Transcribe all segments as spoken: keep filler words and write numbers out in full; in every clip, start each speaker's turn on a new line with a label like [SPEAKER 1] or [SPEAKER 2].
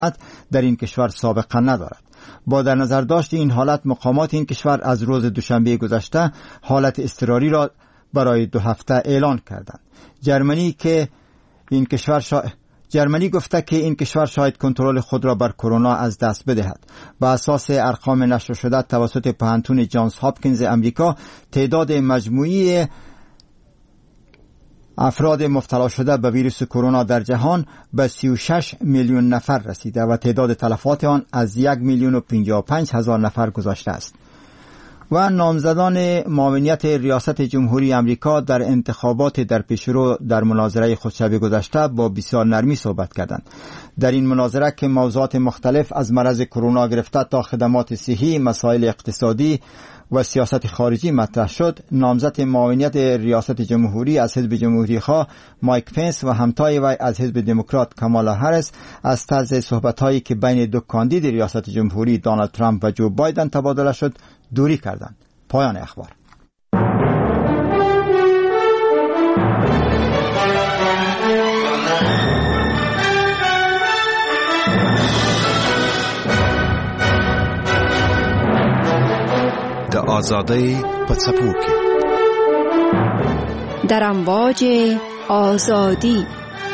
[SPEAKER 1] در این کشور سابقه ندارد. با در نظر داشت این حالت، مقامات این کشور از روز دوشنبه گذشته حالت اضطراری را برای دو هفته اعلان کردند. جرمنی که این کشور شا... جرمنی گفته که این کشور شاید کنترل خود را بر کرونا از دست بدهد. با اساس ارقام نشر شده توسط پوهنتون جانز هاپکینز امریکا، تعداد مجموعی افراد مبتلا شده به ویروس کرونا در جهان به سی و شش میلیون نفر رسیده و تعداد تلفات آن از یک میلیون و پنجاه و پنج هزار نفر گذشته است. و نامزدان معاونیت ریاست جمهوری امریکا در انتخابات در پیشرو در مناظره خود شب گذشته با بسیار نرمی صحبت کردند. در این مناظره که موضوعات مختلف از مرض کرونا گرفته تا خدمات صحی، مسائل اقتصادی و سیاست خارجی مطرح شد، نامزد معاونیت ریاست جمهوری از حزب جمهوری خواه مایک پنس و همتای وی از حزب دموکرات کامالا هریس از طرز صحبت‌هایی که بین دو کاندید ریاست جمهوری دونالد ترامپ و جو بایدن تبادله شد دوری کردند. پایان اخبار.
[SPEAKER 2] د آزادۍ په څپو کې
[SPEAKER 3] در امواج آزادی.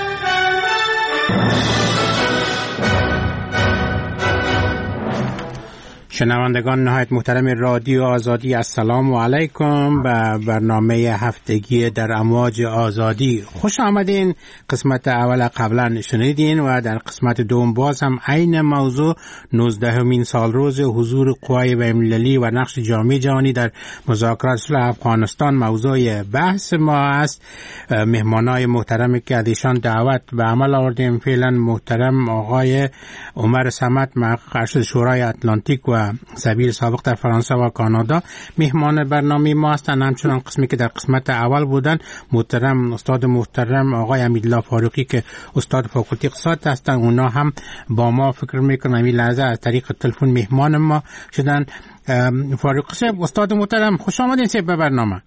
[SPEAKER 4] شنوندگان نهایت محترم رادیو آزادی، السلام علیکم. به برنامه هفتگی در امواج آزادی خوش آمدین. قسمت اول قبلا شنیدین و در قسمت دوم باز هم عین موضوع نوزدهمین سالروز حضور قوای بین‌المللی و نقش جامعه جهانی در مذاکرات صلح افغانستان موضوع بحث ما است. مهمانای محترمی که از ایشان دعوت به عمل آوردیم فعلا محترم آقای عمر صمد، محقق ارشد شورای اتلانتیک و سفیر سابق در فرانسه و کانادا مهمان برنامه ما هستند. همچنان قسمی که در قسمت اول بودن محترم استاد محترم آقای امیدالله فاروقی که استاد فاکولته اقتصاد هستند، اونا هم با ما فکر میکنم این لحظه از طریق تلفن مهمان ما شدن. فاروقی صاحب، استاد محترم، خوش آمدین صاحب به برنامه.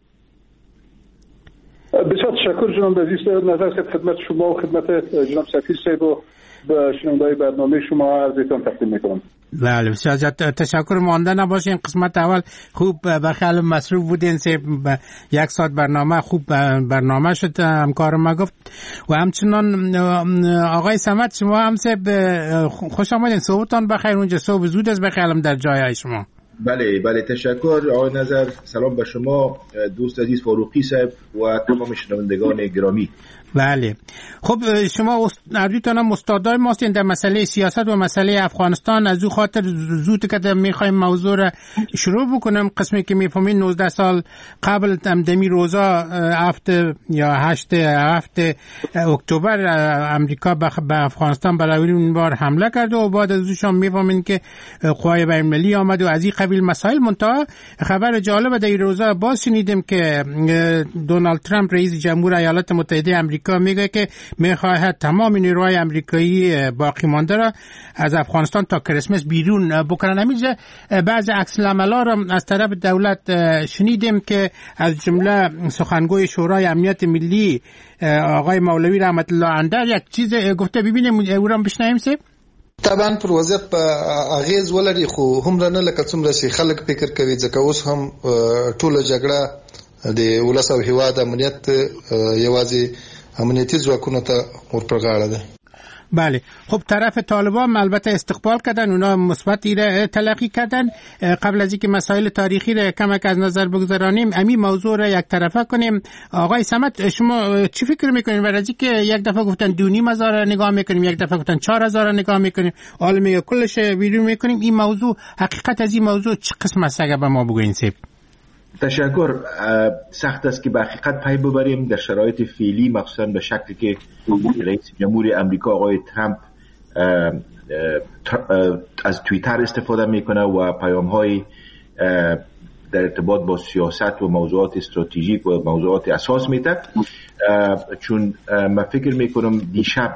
[SPEAKER 5] بسیار تشکر جناب عزیز. نظر صاحب خدمت شما و خدمت جناب سفیر صاحب و به شنونده‌های برنامه شما عرضتان تقدیم میکنم.
[SPEAKER 4] بله، بسیار تشکر. مانده نباشین، قسمت اول خوب به خیال مصروف بودین، یک ساعت برنامه خوب برنامه شد، همکار ما گفت. و همچنان آقای صمد، شما هم خوش آمدین، صبحتان بخیر. اونجا صبح زود است بخیرم در جای شما.
[SPEAKER 6] بله بله تشکر آقای نظر. سلام به شما دوست عزیز فاروقی صاحب و تمام شنوندگان گرامی.
[SPEAKER 4] بله، خب شما اردوتان هم استادای ماستین در مسئله سیاست و مسئله افغانستان. از او خاطر زود که میخوایم موضوع را شروع بکنم. قسمی که میفهمین نوزده سال قبل دمی روزا هفته یا هشت هفته اکتبر امریکا به افغانستان برای اون بار حمله کرد و بعد از اوشان میفهمین که قوای بین‌المللی آمد و از این قبیل مسائل. منتها خبر جالب در این روزا باز شنیدیم که دونالد ترامپ رئیس جمهور ایالات متحده امریکا میگه که میخواهد تمام نیروهای امریکایی باقی مانده را از افغانستان تا کریسمس بیرون بکنن. همینجا بعض عکس العمل‌ها را از طرف دولت شنیدیم که از جمله سخنگوی شورای امنیت ملی آقای مولوی رحمت الله اندر یک چیز گفته. ببینیم او را بشنویم. سه
[SPEAKER 7] طبعا پر وضعیت په اغیز ولري، خو هم نه لکه څومره چې خلک فکر کوي، ځکه اوس هم ټوله جګړه د ولس او هیواد امنیت یوازې امنیتی ځواکونو ته ورپرغاړه ده.
[SPEAKER 4] بله، خب طرف طالبان البته استقبال کردن، اونا مثبت ایره تلقی کردن. قبل از اینکه مسائل تاریخی را کمک از نظر بگذارانیم، امی موضوع را یک طرفه کنیم. آقای صمد، شما چی فکر میکنین؟ برای اینکه یک دفعه گفتن دو نیم هزار را نگاه میکنیم، یک دفعه گفتن چهار هزار را نگاه میکنیم، حالا میگه کلش ویدیو میکنیم. این موضوع حقیقت از این موضوع چه قسم است؟ اگه به ما بگوین سیب.
[SPEAKER 6] تشکر. سخت است که به حقیقت پی ببریم در شرایط فعلی، مخصوصا به شکلی که رئیس جمهور امریکا آقای ترامپ از توییتر استفاده میکنه و پیام‌های در ارتباط با سیاست و موضوعات استراتژیک و موضوعات اساس میده. چون من فکر میکنم دیشب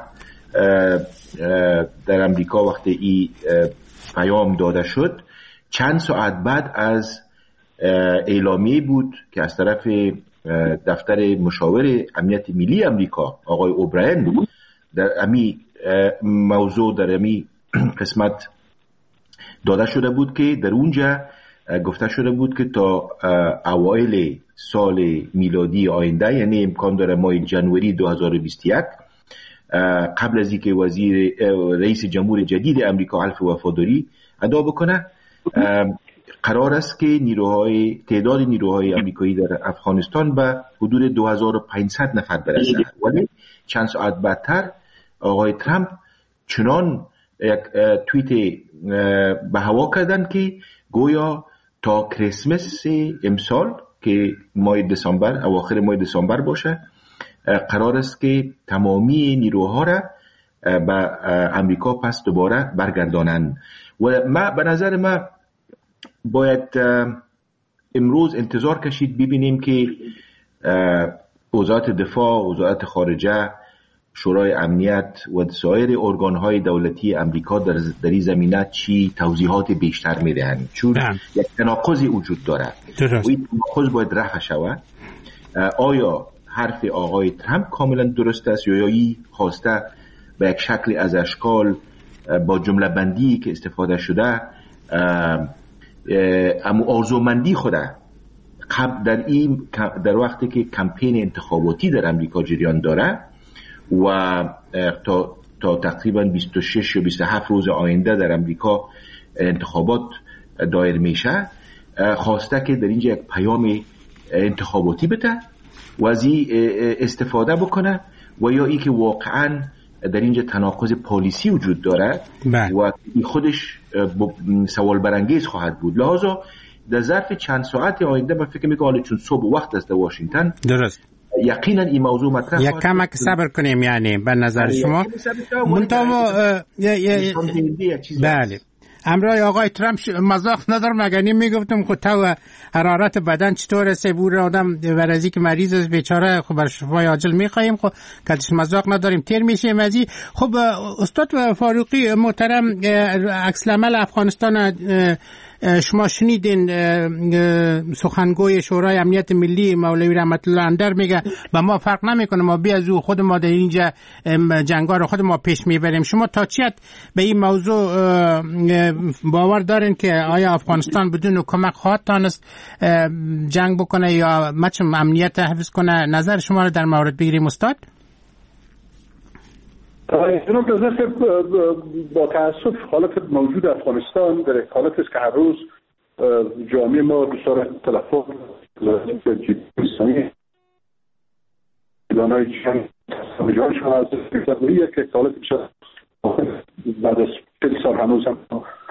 [SPEAKER 6] در امریکا وقتی این پیام داده شد، چند ساعت بعد از اعلامیه بود که از طرف دفتر مشاور امنیت ملی امریکا آقای اوبراین در امی موضوع در امی قسمت داده شده بود که در اونجا گفته شده بود که تا اوایل سال میلادی آینده، یعنی امکان داره ماه جنوری دو هزار و بیست و یک، قبل از اینکه وزیر رئیس جمهور جدید امریکا حلف وفاداری ادا بکنه، قرار است که نیروهای تعداد نیروهای امریکایی در افغانستان به حدود دو هزار و پانصد نفر برسه. ولی چند ساعت بعدتر آقای ترامپ چنان یک توییت به هوا کردن که گویا تا کریسمس امسال که ماه دسامبر، اواخر ماه دسامبر باشه، قرار است که تمامی نیروها را به امریکا پس دوباره برگردانند. و ما به نظر ما باید امروز انتظار کشید ببینیم که وزارت دفاع، وزارت خارجه، شورای امنیت و سایر ارگان‌های دولتی امریکا در در این زمینه چی توضیحات بیشتر میدهند، چون یک تناقضی وجود داره و این تناقض باید رفع شود. آیا حرف آقای ترامپ کاملا درست است یا این خواسته به یک شکل از اشکال با جمله بندی که استفاده شده اما آرزومندی خوده قبل در این در وقتی که کمپین انتخاباتی در امریکا جریان داره و تا تا تقریبا بیست و شش یا بیست و هفت روز آینده در امریکا انتخابات دایر میشه، خواسته که در اینجا یک پیام انتخاباتی بده و از این استفاده بکنه، و یا ای که واقعا در اینجا تناقض پالیسی وجود داره و خودش سوال برانگیز خواهد بود. لحاظا در ظرف چند ساعت آینده من فکر میکنم چون صبح وقت است در واشنگتن، درست، یقینا این موضوع مطرح
[SPEAKER 4] یک کمک صبر کنیم. یعنی به نظر شما منتها بله امرای آقای ترامپ مزاق ندارم، اگر نیم میگفتم خود تو حرارت بدن چطور سبور آدم ورزی که مریض است بیچاره، خب بر شفای عاجل میخوایم، خب کلش مزاق نداریم تیر میشیم ازی. خب استاد فاروقی محترم، عکس العمل افغانستان شما شنیدین سخنگوی شورای امنیت ملی مولوی رحمت الله اندر میگه با ما فرق نمیکنه، ما بیا زو خود ما در اینجا جنگا رو خود ما پیش میبریم. شما تا چی حد به این موضوع باور دارین که آیا افغانستان بدون کمک خواهد تانست جنگ بکنه یا مچم امنیت حفظ کنه؟ نظر شما رو در مورد بگیریم استاد.
[SPEAKER 5] جناب نظر که با تأسف حالت موجود افغانستان در حالت است که هر روز جامعه ما دچار تلفات جدی ایرانای جنگ جان شما از تقریبا که حالت بسیار بعد از چهل سال هنوز هم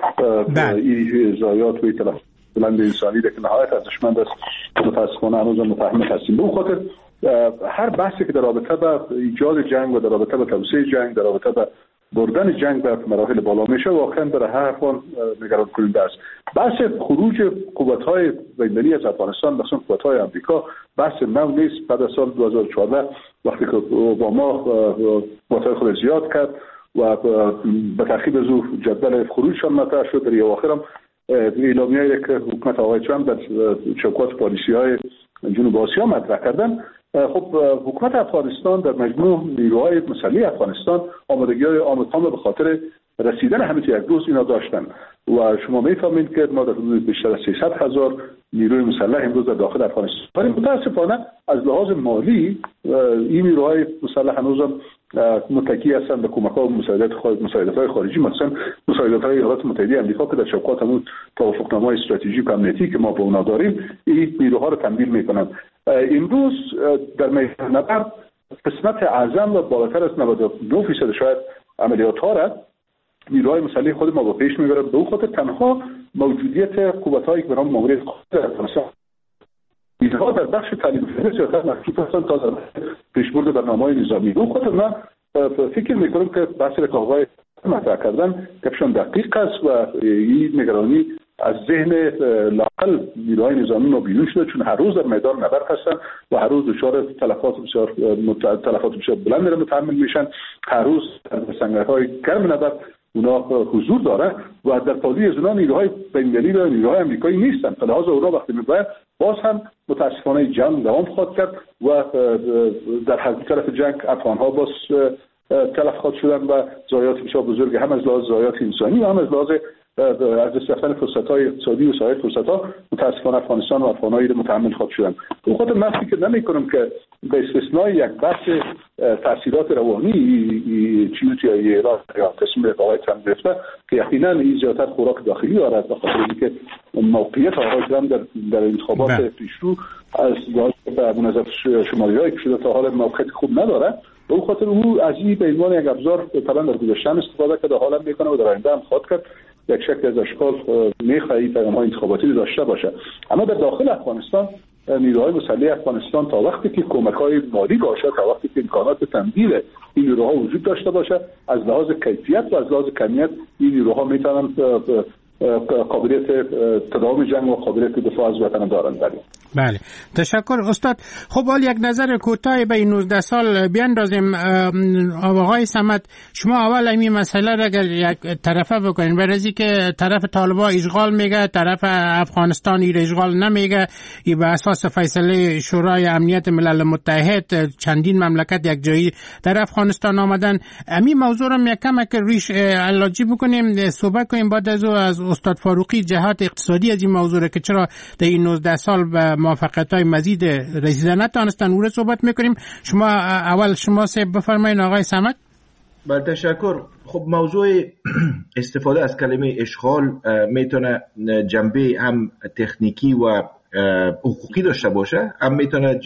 [SPEAKER 5] این ضایعات و تلفات بلند انسانی که نهایت ارزشمند است متاسفانه هنوز هم متحمل هستیم. به اون خاطر هر بحثی که در رابطه با ایجاد جنگ و در رابطه با توسعه جنگ، در رابطه با بردن جنگ به مراحل بالا میشه، واقعا برای هر افغان نگران کننده است. بحث خروج قوت‌های بین‌المللی از افغانستان، مثلا قوت‌های آمریکا، بحث نو نیست. بعد از سال دو هزار و چهارده وقتی که اوباما قوت‌های خود زیاد کرد و به ترتیب از او جدول خروجشان مطرح شد، در اواخر هم اعلامیه‌ای که حکومت آقای ترامپ در چوکات پالیسی‌های جنوب آسیا مطرح کردن. خب حکومت افغانستان در مجموع نیروهای مسلح افغانستان آمادگی‌های عام به خاطر رسیدن همین یک روز اینا داشتن و شما می‌فهمید که ما در حدود بیشتر از سیصد هزار نیروی مسلح امروز در داخل افغانستان داریم. متأسفانه از لحاظ مالی این نیروهای مسلح هنوز متکی هستند به کمک‌ها و مساعدت‌های خارجی، مثلا مساعدت‌های ایالات متحده آمریکا که در چوکات همون توافقنامه‌های استراتژیک و امنیتی که ما با اونا داریم این نیروها رو تمویل می‌کنند. امروز در میدان نبرد قسمت اعظم و بالاتر از نود و نه درصد شاید عملیات‌ها را نیروهای مسلح خود ما با پیش می‌برند. به اون خاطر تنها موجودیت قوت‌هایی که به نام ماموریت خود افغانستان اینها در بخش تعلیم زیادتر مخصوص هستند تا در پیشبرد برنامه‌های نظامی. به اون خاطر من فکر می‌کنم که بحث رکاوای مطرح کردن کپشن دقیق است و این نگرانی از ذهن لاقل نیروهای نظامی ما بیرون شده، چون هر روز در میدان نبرد هستن و هر روز دچار تلفات بسیار تلفات بسیار بلند را متحمل میشن. هر روز در سنگرهای گرم نبرد اونا حضور داره و در پادی از اونا نیروهای بین‌المللی و نیروهای آمریکایی نیستن. لذا اونا وقتی میباید باز هم متاسفانه جنگ دوام خواهد کرد و در هر طرف جنگ افغان‌ها باز تلفات شدن و ضایعات بسیار بزرگ هم از لحاظ ضایعات انسانی و هم از لحاظ از دست رفتن فرصت‌های اقتصادی و سایر فرصت‌ها متأسفانه افغانستان و افغان‌های متحمل خود شدن. به خاطر من فکر نمی‌کنم که به استثنای یک بحث تاثیرات روانی چیزی یا یا قسم آقای ترامپ گرفته که یقینا این زیادتر خوراک داخلی دارد به خاطر اینکه موقعیت آقای ترامپ در در انتخابات پیشرو از به منظر شمالی‌هایی که شده تا حالا موقعیت خوب نداره. به خاطر او از این به عنوان یک ابزار طبعا در گذشته استفاده کرده، حالا میکنه و در آینده هم خواهد کرد. یک شکل از اشکال میخواهی پیام‌های انتخاباتی داشته باشه. اما در داخل افغانستان نیروهای مسلح افغانستان تا وقتی که کمک‌های مالی باشه، تا وقتی که امکانات تمدید این نیروها وجود داشته باشه، از لحاظ کیفیت و از لحاظ کمیت این نیروها میتونن قابلیت تداوم جنگ و قابلیت دفاع از وطن دارند.
[SPEAKER 4] بله، تشکر استاد. خب حال یک نظر کوتاه به این نوزده سال بیاندازیم. آقای صمد، شما اول این مسئله را اگر یک طرفه بکنین، برای که طرف طالبان اشغال میگه، طرف افغانستان این اشغال نمیگه، این به اساس فیصله شورای امنیت ملل متحد چندین مملکت یک جایی در افغانستان آمدن. همین موضوع را یک کم که ریش علاجی بکنیم، صحبت کنیم بعد از از استاد فاروقی جهات اقتصادی از این موضوع که چرا در این نوزده سال به موفقیت‌های مزید رسیدن نتوانستن او را صحبت میکنیم. شما اول شما سه بفرمایید آقای صمد.
[SPEAKER 6] بله تشکر. خب موضوع استفاده از کلمه اشغال میتونه جنبه هم تکنیکی و حقوقی داشته باشه، هم میتونه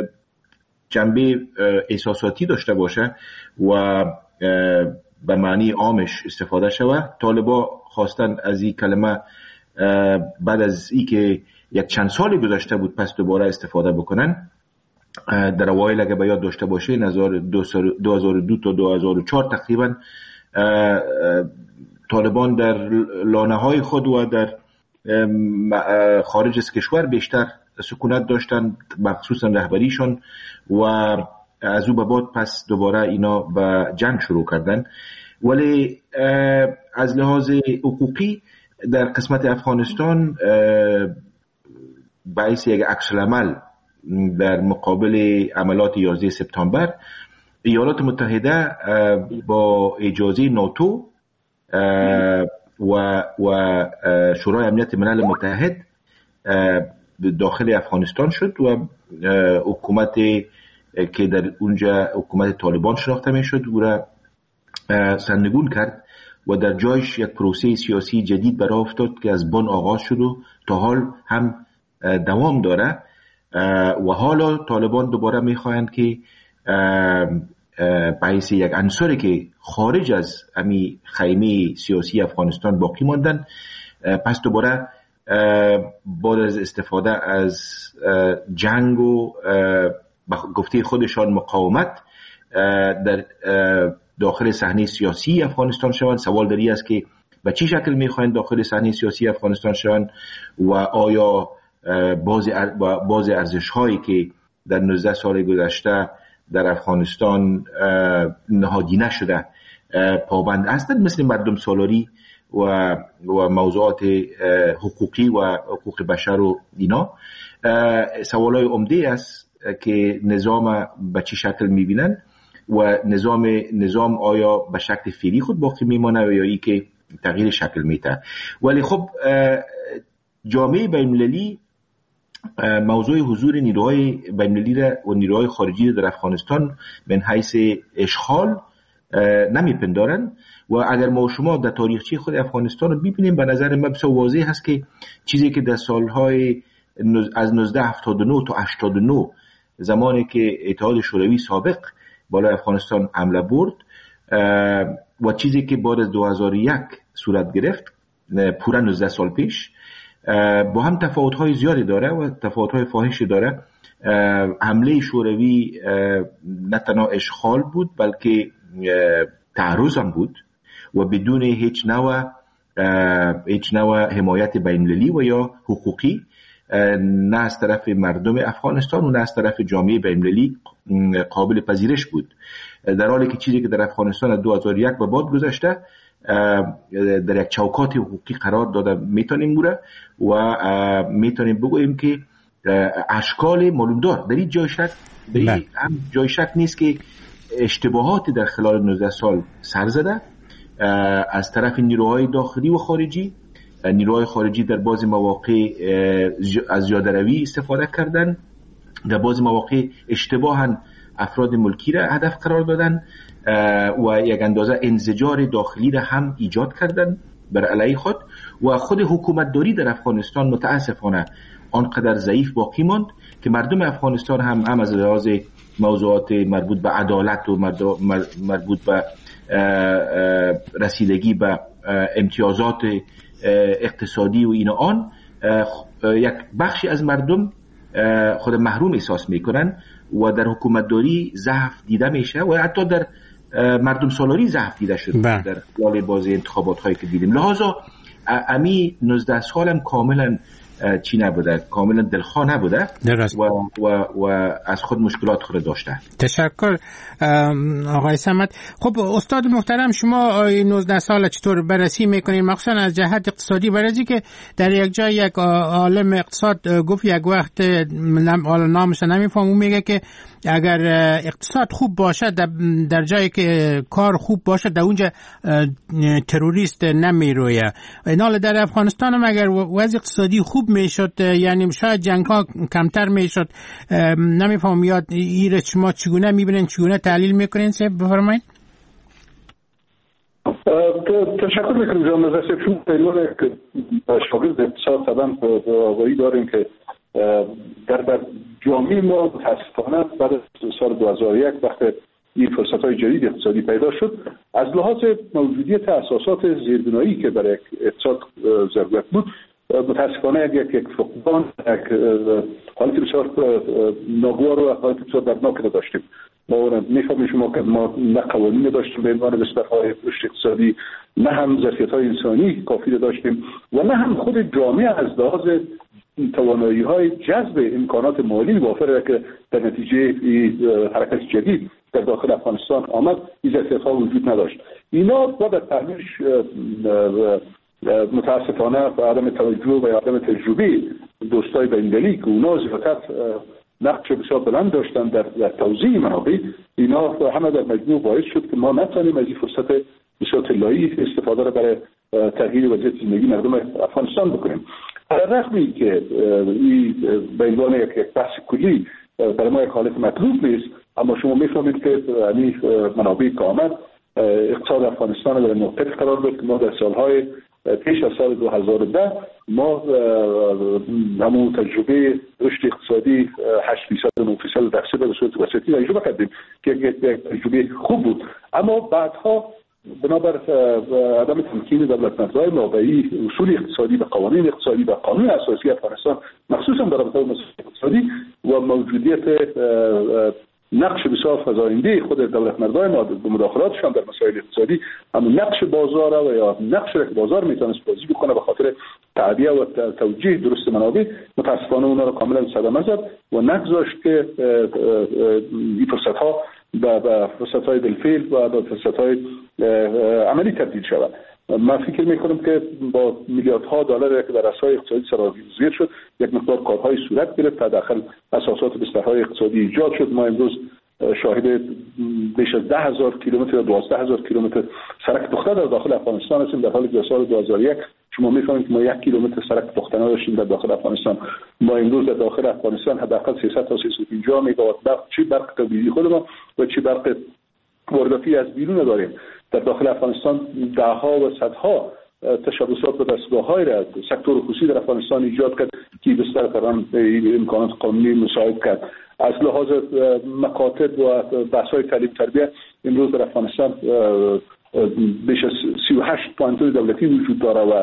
[SPEAKER 6] جنبه احساساتی داشته باشه و به معنی عامش استفاده شوه. طالبا خواستن از این کلمه بعد از ای که یک چند سالی گذشته بود پس دوباره استفاده بکنن. در اوایل اگه به یاد داشته باشه دو هزار و دو تا دو هزار و چهار تقریبا طالبان در لانه های خود و در خارج از کشور بیشتر سکونت داشتن، مخصوصا رهبریشون، و از او به بعد پس دوباره اینا به جنگ شروع کردن. ولی از لحاظ حقوقی در قسمت افغانستان باعث یک عکس العمل در مقابل عملات یازده سپتامبر ایالات متحده با اجازه ناتو و و شورای امنیت ملل متحد داخل افغانستان شد و حکومت که در اونجا حکومت طالبان شناخته می شد او را سرنگون کرد و در جایش یک پروسه سیاسی جدید برای افتاد که از بن آغاز شد و تا حال هم دوام داره. و حالا طالبان دوباره میخواهند که باعث یک عنصری که خارج از امی خیمه سیاسی افغانستان باقی ماندن، پس دوباره بعد از استفاده از جنگ و گفته خودشان مقاومت در داخل صحنه سیاسی افغانستان شوند. سوال داری است که به چه شکل میخواهند داخل صحنه سیاسی افغانستان شوند و آیا باز باز ارزش هایی که در نوزده سال گذشته در افغانستان نهادی نشده پابند هستند، مثل مردم سالاری و و موضوعات حقوقی و حقوق بشر و اینا. سوالای عمده است که نظام به چه شکل میبینن و نظام نظام آیا به شکل فعلی خود باقی میمانه یا ای که تغییر شکل میده. ولی خب جامعه بین‌المللی موضوع حضور نیروهای بین‌المللی و نیروهای خارجی در افغانستان من حیث اشغال نمیپندارن و اگر ما شما در تاریخچه خود افغانستان رو ببینیم به نظر من بسیار واضح هست که چیزی که در سالهای از نوزده هفتاد و نه تا هشتاد و نه زمانی که اتحاد شوروی سابق بالای افغانستان حمله برد و چیزی که بعد از دو هزار و یک صورت گرفت پورا نوزده سال پیش با هم تفاوت‌های زیادی داره و تفاوت‌های فاحشی داره. حمله شوروی نه تنها اشغال بود بلکه تعرض هم بود و بدون هیچ نوع هیچ نوع حمایت بین‌المللی و یا حقوقی، نه از طرف مردم افغانستان و نه از طرف جامعه بین‌المللی قابل پذیرش بود، در حالی که چیزی که در افغانستان از دو هزار و یک به بعد گذشته در یک چوکات حقوقی قرار داده میتونیم بوده و میتونیم بگوییم که اشکال معلومدار در این جای شک در این هم جای شک نیست که اشتباهات در خلال نوزده سال سر زده از طرف نیروهای داخلی و خارجی. نیروهای خارجی در بعضی مواقع از زیاده‌روی استفاده کردن، در بعضی مواقع اشتباهاً افراد ملکی را هدف قرار دادن و یک اندازه انزجار داخلی را هم ایجاد کردن بر علیه خود و خود حکومت داری در افغانستان متاسفانه آنقدر ضعیف باقی ماند که مردم افغانستان هم هم از لحاظ موضوعات مربوط به عدالت و مربوط به رسیدگی به امتیازات اقتصادی و این آن یک بخشی از مردم خود محروم احساس میکنن و در حکومت داری ضعف دیده میشه و حتی در مردم سالاری ضعف دیده شد در خلال بازی انتخابات هایی که دیدیم. لحاظا امی نوزده سالم کاملا چی نبوده، کاملا دلخواه نبوده و, و, و از خود مشکلات خود داشته.
[SPEAKER 4] تشکر آقای صمد. خب استاد محترم، شما نوزده سال چطور بررسی میکنید، مخصوصا از جهت اقتصادی؟ برای که در یک جای یک عالم اقتصاد گفت یک وقت نامش نمیفهمم، میگه که اگر اقتصاد خوب باشه در جایی که کار خوب باشه در اونجا تروریست نمیرویه. اینال در افغانستان هم اگر وضع اقتصادی خوب میشد یعنی شاید جنگ ها کمتر میشد. نمیفهم یاد ایره شما چگونه میبینین، چگونه تحلیل میکنین؟ سه بفرمایید.
[SPEAKER 5] تشکر میکنم جناب نظر شما. پیلون که شاگرد اقتصاد طبعا آگاهی داریم که در در جامعه ما متاسفانه بعد از سال دو هزار و یک وقتی این فرصت‌های جدید اقتصادی پیدا شد، از لحاظ موجودیت اساسات زیربنایی که برای اقتصاد ضرورت بود، متاسفانه یک یک فقدان، یک حالت بسیار ناگوار و حالت بسیار دردناک داشتیم. ما میفهمیم شما که ما نه قوانین داشتیم به عنوان بسترهای رشد اقتصادی، نه هم ظرفیت‌های انسانی کافی داشتیم و نه هم خود جامعه از لحاظ توانایی‌های جذب امکانات مالی وافر که در نتیجه حرکت جدید در داخل افغانستان آمد، این ظرفیت‌ها وجود نداشت. اینا با در تحلیلش متاسفانه و عدم توجه و عدم تجربه دوستای بین‌المللی که اونا زیادتر نقش بسیار بلند داشتن در, در توزیع منابع، اینا همه در مجموع باعث شد که ما نتوانیم از این فرصت بسیار طلایی استفاده را برای تغییر وضعیت زندگی مردم افغانستان بکنیم. در رغمی که این به عنوان یک بحث کلی برای ما یک حالت مطلوب نیست، اما شما میفهمید که این منابع که آمد اقتصاد افغانستان در موقف قرار داد که ما در سالهای پیش از سال دو هزار و ده ما همون تجربه رشد اقتصادی هشت فیصد و نه فیصد درصد به صورت وسطی تجربه کردیم که یک تجربه خوب بود. اما بعدها بنابر عدم تمکین دولتمندهای ما به اصول اقتصادی و قوانین اقتصادی و قانون اساسی افغانستان، مخصوصا در رابطه با مسائل اقتصادی و موجودیت نقش بسیار فزاینده خود دولتمندهای ما به مداخلاتشان در مسائل اقتصادی، همون نقش بازار و یا نقش را که بازار میتونست بازی بکنه به خاطر تعبیه و توجیه درست منابع، متاسفانه اونا رو کاملا صدمه زد و نگذاشت که این فرصت ها به فرصت های بالفعل و به فرصت های عملی تبدیل شود. من فکر میکنم که با میلیاردها دلار که در اساسهای اقتصادی سرازیر شد، یک مقدار کارهای صورت گرفت، تداخل اساسات بسترهای اقتصادی ایجاد شد. ما امروز شاهد بیش از ده هزار کیلومتر یا دوازده هزار کیلومتر سرک پخته در داخل افغانستان هستیم. در حالی که در سال دو هزار و یک شما میفهمید که ما یک کیلومتر سرک پخته نداشتیم در داخل افغانستان. ما امروز در داخل افغانستان حداقل سیصد تا سیصد و پنجاه مگاوات برق، چی برق تولیدی خود ما و چی برق وارداتی از بیرون داریم. در داخل افغانستان ده ها و صدها تشبثات و دستگاه‌های را سکتور خصوصی در افغانستان ایجاد کرد که بستر کردن امکانات قانونی مساعد کرد. از لحاظ مکاتب و بحث‌های تعلیم تربیت امروز در افغانستان بیش از سی و هشت پوانتون دولتی وجود داره و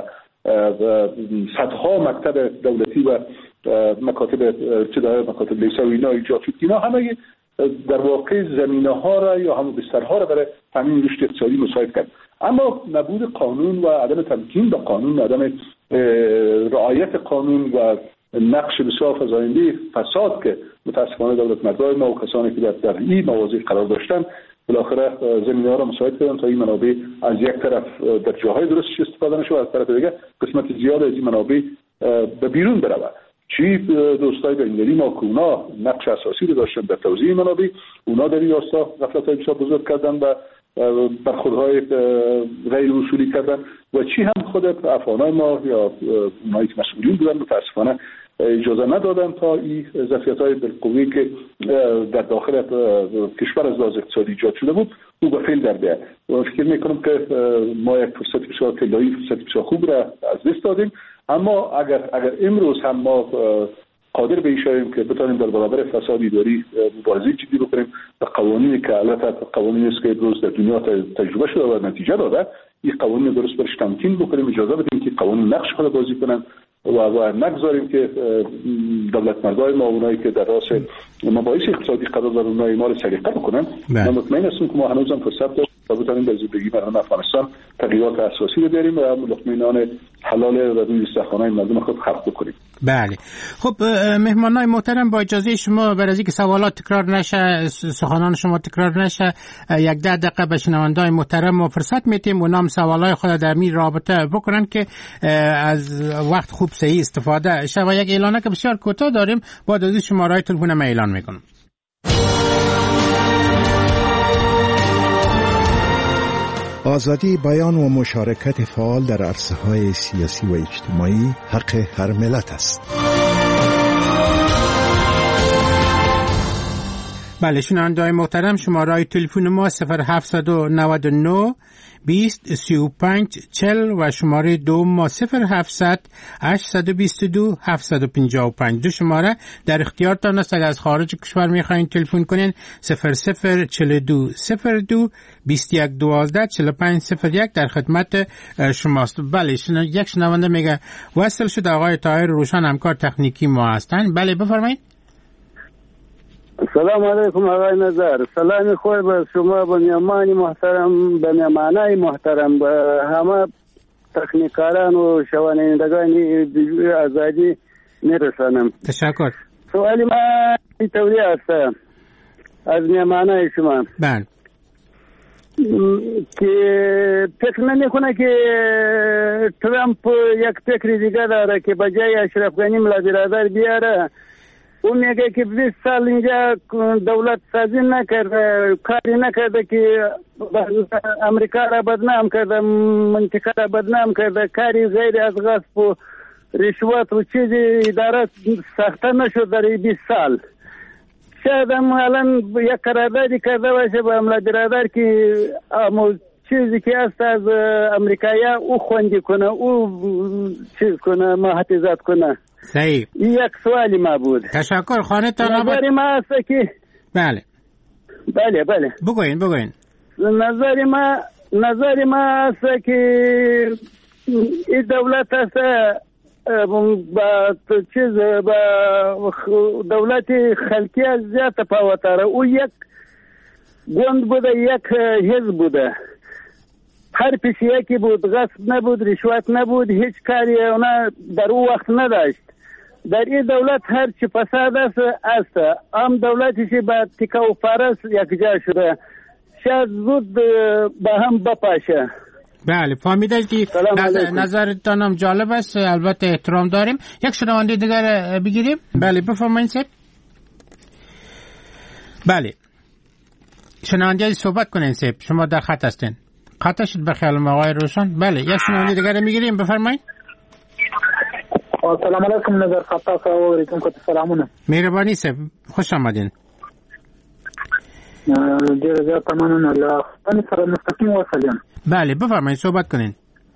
[SPEAKER 5] صدها مکتب دولتی و مکاتب ابتدایی مکاتب لیسه و اینا ایجاد شد. اینا همه در واقع زمینه ها را یا همون بسترها را برای همین رشد اقتصادی مساعد کرد. اما نبود قانون و عدم تمکین به قانون، عدم رعایت قانون و نقش بسیار فزاینده فساد که متاسفانه دولتمندهای ما و کسانی که در, در این مواضع قرار داشتن بالاخره زمینه‌ها را مساعد کردن تا این منابع از یک طرف در جاهای درستش استفاده نشه و از طرف دیگه قسمت زیاد از این منابع به بیرون برود. چی دوستای بین‌المللی ما که اونا نقش اساسی رو داشتن در توزیع منابع، اونا در این راستا غفلت‌های بسیار بزرگ کردن و برخوردهای غیر اصولی کردن و چی هم خود افغانای ما یا اونایی که مسئولین بودن متاسفانه اجازه ندادن تا این ظرفیت‌های بالقوه‌ای که در داخل کشور از لحاظ اقتصادی ایجاد شده بود او به فعل در بیاد. فکر می‌کنم که ما یک فرصت بسیار طلایی، فرصت بسیار خوب را از دست دادیم، اما اگر اگر امروز هم ما قادر به این شویم که بتونیم در برابر فساد اداری مبارزه جدی بکنیم و قوانینی که البته قوانینی است که امروز در دنیا تجربه شده و نتیجه داده، این قوانین درست برش تمکین بکنیم، اجازه بدیم که قوانین نقش خود بازی کنن و و نگذاریم که دولت مردای ما اونایی که در راس مباحث اقتصادی قرار دارن اونایی ما رو سلیقه بکنن. من مطمئن هستم که ما هنوزم فرصت داریم تا بتونیم به زندگی مردم افغانستان تغییرات اساسی رو بیاریم و لقمه حلال و روی استخوان‌های مردم خود خلق بکنیم.
[SPEAKER 4] بله. خب مهمانای محترم، با اجازه شما برای اینکه سوالات تکرار نشه، سخنان شما تکرار نشه، یک ده دقیقه به شنونده‌های محترم ما فرصت میتیم اونام سوالای خود در می رابطه بکنن که از وقت خوب صحیح استفاده شه. و یک اعلانه که بسیار کوتاه داریم، با دادی شماره تلفن ما اعلان میکنم.
[SPEAKER 2] آزادی بیان و مشارکت فعال در عرصه‌های سیاسی و اجتماعی حق هر ملت است.
[SPEAKER 4] بله شنونده‌های محترم، شماره تلفن ما صفر هفت نه نه بیست سی و پنج چل و شماره دوم ما صفر هفتصد هشتصد و بیست و دو هفتصد و پنجاه و پنج. دو شماره در اختیارتان است. اگر از خارج کشور میخواین تلفن کنین صفر صفر چهل و دو صفر دو بیست و یک دوازده چهل و پنج صفر یک در خدمت شماست. بله شن... یک شنونده میگه وصل شد آقای طاهر روشن، همکار تکنیکی ما هستن. بله بفرمایید.
[SPEAKER 8] سلام علیکم آقای نظر، سلام خوب به شما، به مهمان محترم، به مهمانای محترم، به همه تکنیکاران و شنوندگان آزادی میرسانم.
[SPEAKER 4] تشکر.
[SPEAKER 8] سوالی ما اینطوری است از مهمانای شما.
[SPEAKER 4] بله.
[SPEAKER 8] که فکر نمیکنه که ترامپ یک فکر دیگه داره که بجای اشرف غنی ملا برادر بیاره. او میگه که بیست سال اینجا دولت سازی نکرده، کاری نکرده که امریکا را بدنام کرده، منطقه را بدنام کرده، کاری غیر از غصب و رشوت و چیزی اداره ساخته نشد در بیست سال. شاید هم الان یک قراردادی کرده باشه با ملا برادر که اما چیزی که است از امریکایی او خوندی کنه، او چیز کنه، محافظت کنه.
[SPEAKER 4] صحیح.
[SPEAKER 8] یک سوالی ما بود.
[SPEAKER 4] تشکر. خانه تا
[SPEAKER 8] نظر ما است که
[SPEAKER 4] بله
[SPEAKER 8] بله بله
[SPEAKER 4] بگوین بگوین.
[SPEAKER 8] نظر ما نظر ما است که این دولت است با چیز با دولت خلقی از زیاد تفاوت داره. او یک گوند بوده، یک حزب بوده، هر پیش یکی بود، غصب نبود، رشوت نبود، هیچ کاری اونا در او وقت نداشت. در این دولت هر چی فساد است است ام دولتش با تیکه و پارس یک جا شده، شاید زود با هم بپاشه.
[SPEAKER 4] بله فهمیده که نظر نظرتانم جالب است، البته احترام داریم. یک شنونده دیگر بگیریم. بله بفرمایید سید. بله شنونده صحبت کنین سید، شما در خط هستین. خطا شد به خیال آقای روشن. بله یک شنونده دیگر میگیریم، بفرمایید.
[SPEAKER 9] سلام علیکم نظر خطا و علیکم کت سلامونه.
[SPEAKER 4] مهربانی سید، خوش آمدین.
[SPEAKER 9] ډیر زیات مننه. الله تاسو سره مستقیم وصلیم.
[SPEAKER 4] بله بفرمایید صحبت کنین.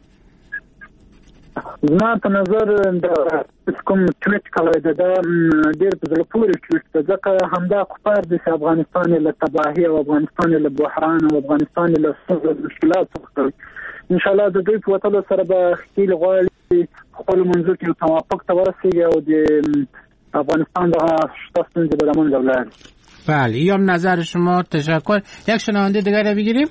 [SPEAKER 9] زما په نظر د کوم ټویټ کړی دا ډیر په زړه پورې ټویټ ده، ځکه همدا کفار د افغانستان له تباهي او افغانستان له بحران او افغانستان له مشکلات څخه ان شاء الله د دوی په وټلو سره به خپل غواړي خپل منځو کې توافق ته ورسیږي او د افغانستان د شتاستون د برامون دولت.
[SPEAKER 4] بله ایام نظر شما. تشکر. یک شنونده دیگر بگیریم.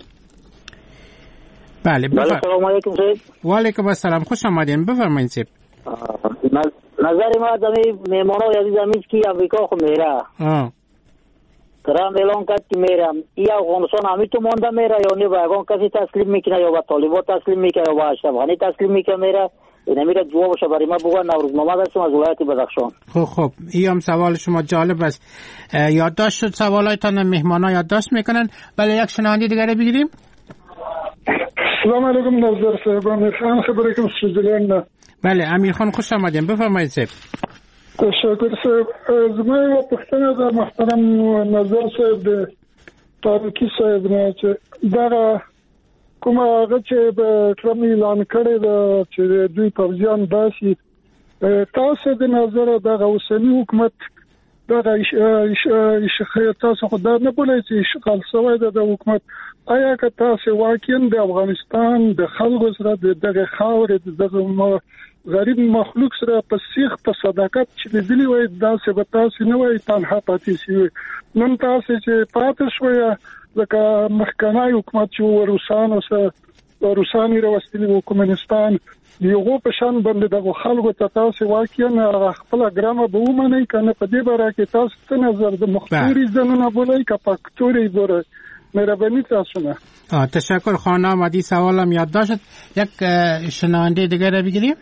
[SPEAKER 4] بله بفرمایید.
[SPEAKER 9] سلام علیکم سید.
[SPEAKER 4] و علیکم السلام، خوش آمدین. بفرمایید سید.
[SPEAKER 9] نظر ما دمی مهمانو عزیز امیز کی امریکا خو میرا
[SPEAKER 4] اه
[SPEAKER 9] ترام اعلان کرد که میرم یا افغانستان همی تو مونده میره یا نه با اگان کسی تسلیم میکنه یا با طالبان تسلیم میکنه یا با اشرف غنی تسلیم میکنه میره
[SPEAKER 10] نمیره جوابش برای ما بگو. نوروز محمد هستم از ولایت بدخشان.
[SPEAKER 4] خب خب این هم سوال شما جالب است. یادداشت شد سوالایتان، مهمانا یادداشت میکنن. بله یک شنونده دیگه بگیریم.
[SPEAKER 11] سلام علیکم نظر صاحب، امیر خان خبر کوم سوزلند.
[SPEAKER 4] بله امیر خان خوش آمدین، بفرمایید صاحب.
[SPEAKER 11] تشکر صاحب. زما یو پوښتنه ده محترم نظر صاحب د تاریخي صاحب نه چې دا کومه هغه چې به ټرمپ اعلان کړی دا چې دوی پوځیان باسي، تاسو د نظر دغه اوسنی حکومت دغه اشغال تاسو خو دا نه بولئ چې اشغال شوی د حکومت، آیا که تاسو واقعا د افغانستان د خلکو سره دغه خاورې دغه غریب مخلوق سره په سیخ په صداقت چې لیدلی وای دا څه به تاسو نه وای تنها پاتې شي. نن تاسو چې پاتې شوی لکه مخکنی حکومت چې روسانو سره روسانی راوستلی و کمونستان یو په شان باندې د خلکو ته تاسو واقعا خپل ګرامه به ومنئ کنه په دې باره کې تاسو څه نظر د مختوري ځنونه بولئ که پاکتوري بوره مهربانی تاسو نه.
[SPEAKER 4] تشکر خانم مدی سوالم یادداشت. یک شنونده دیگه را بگیریم.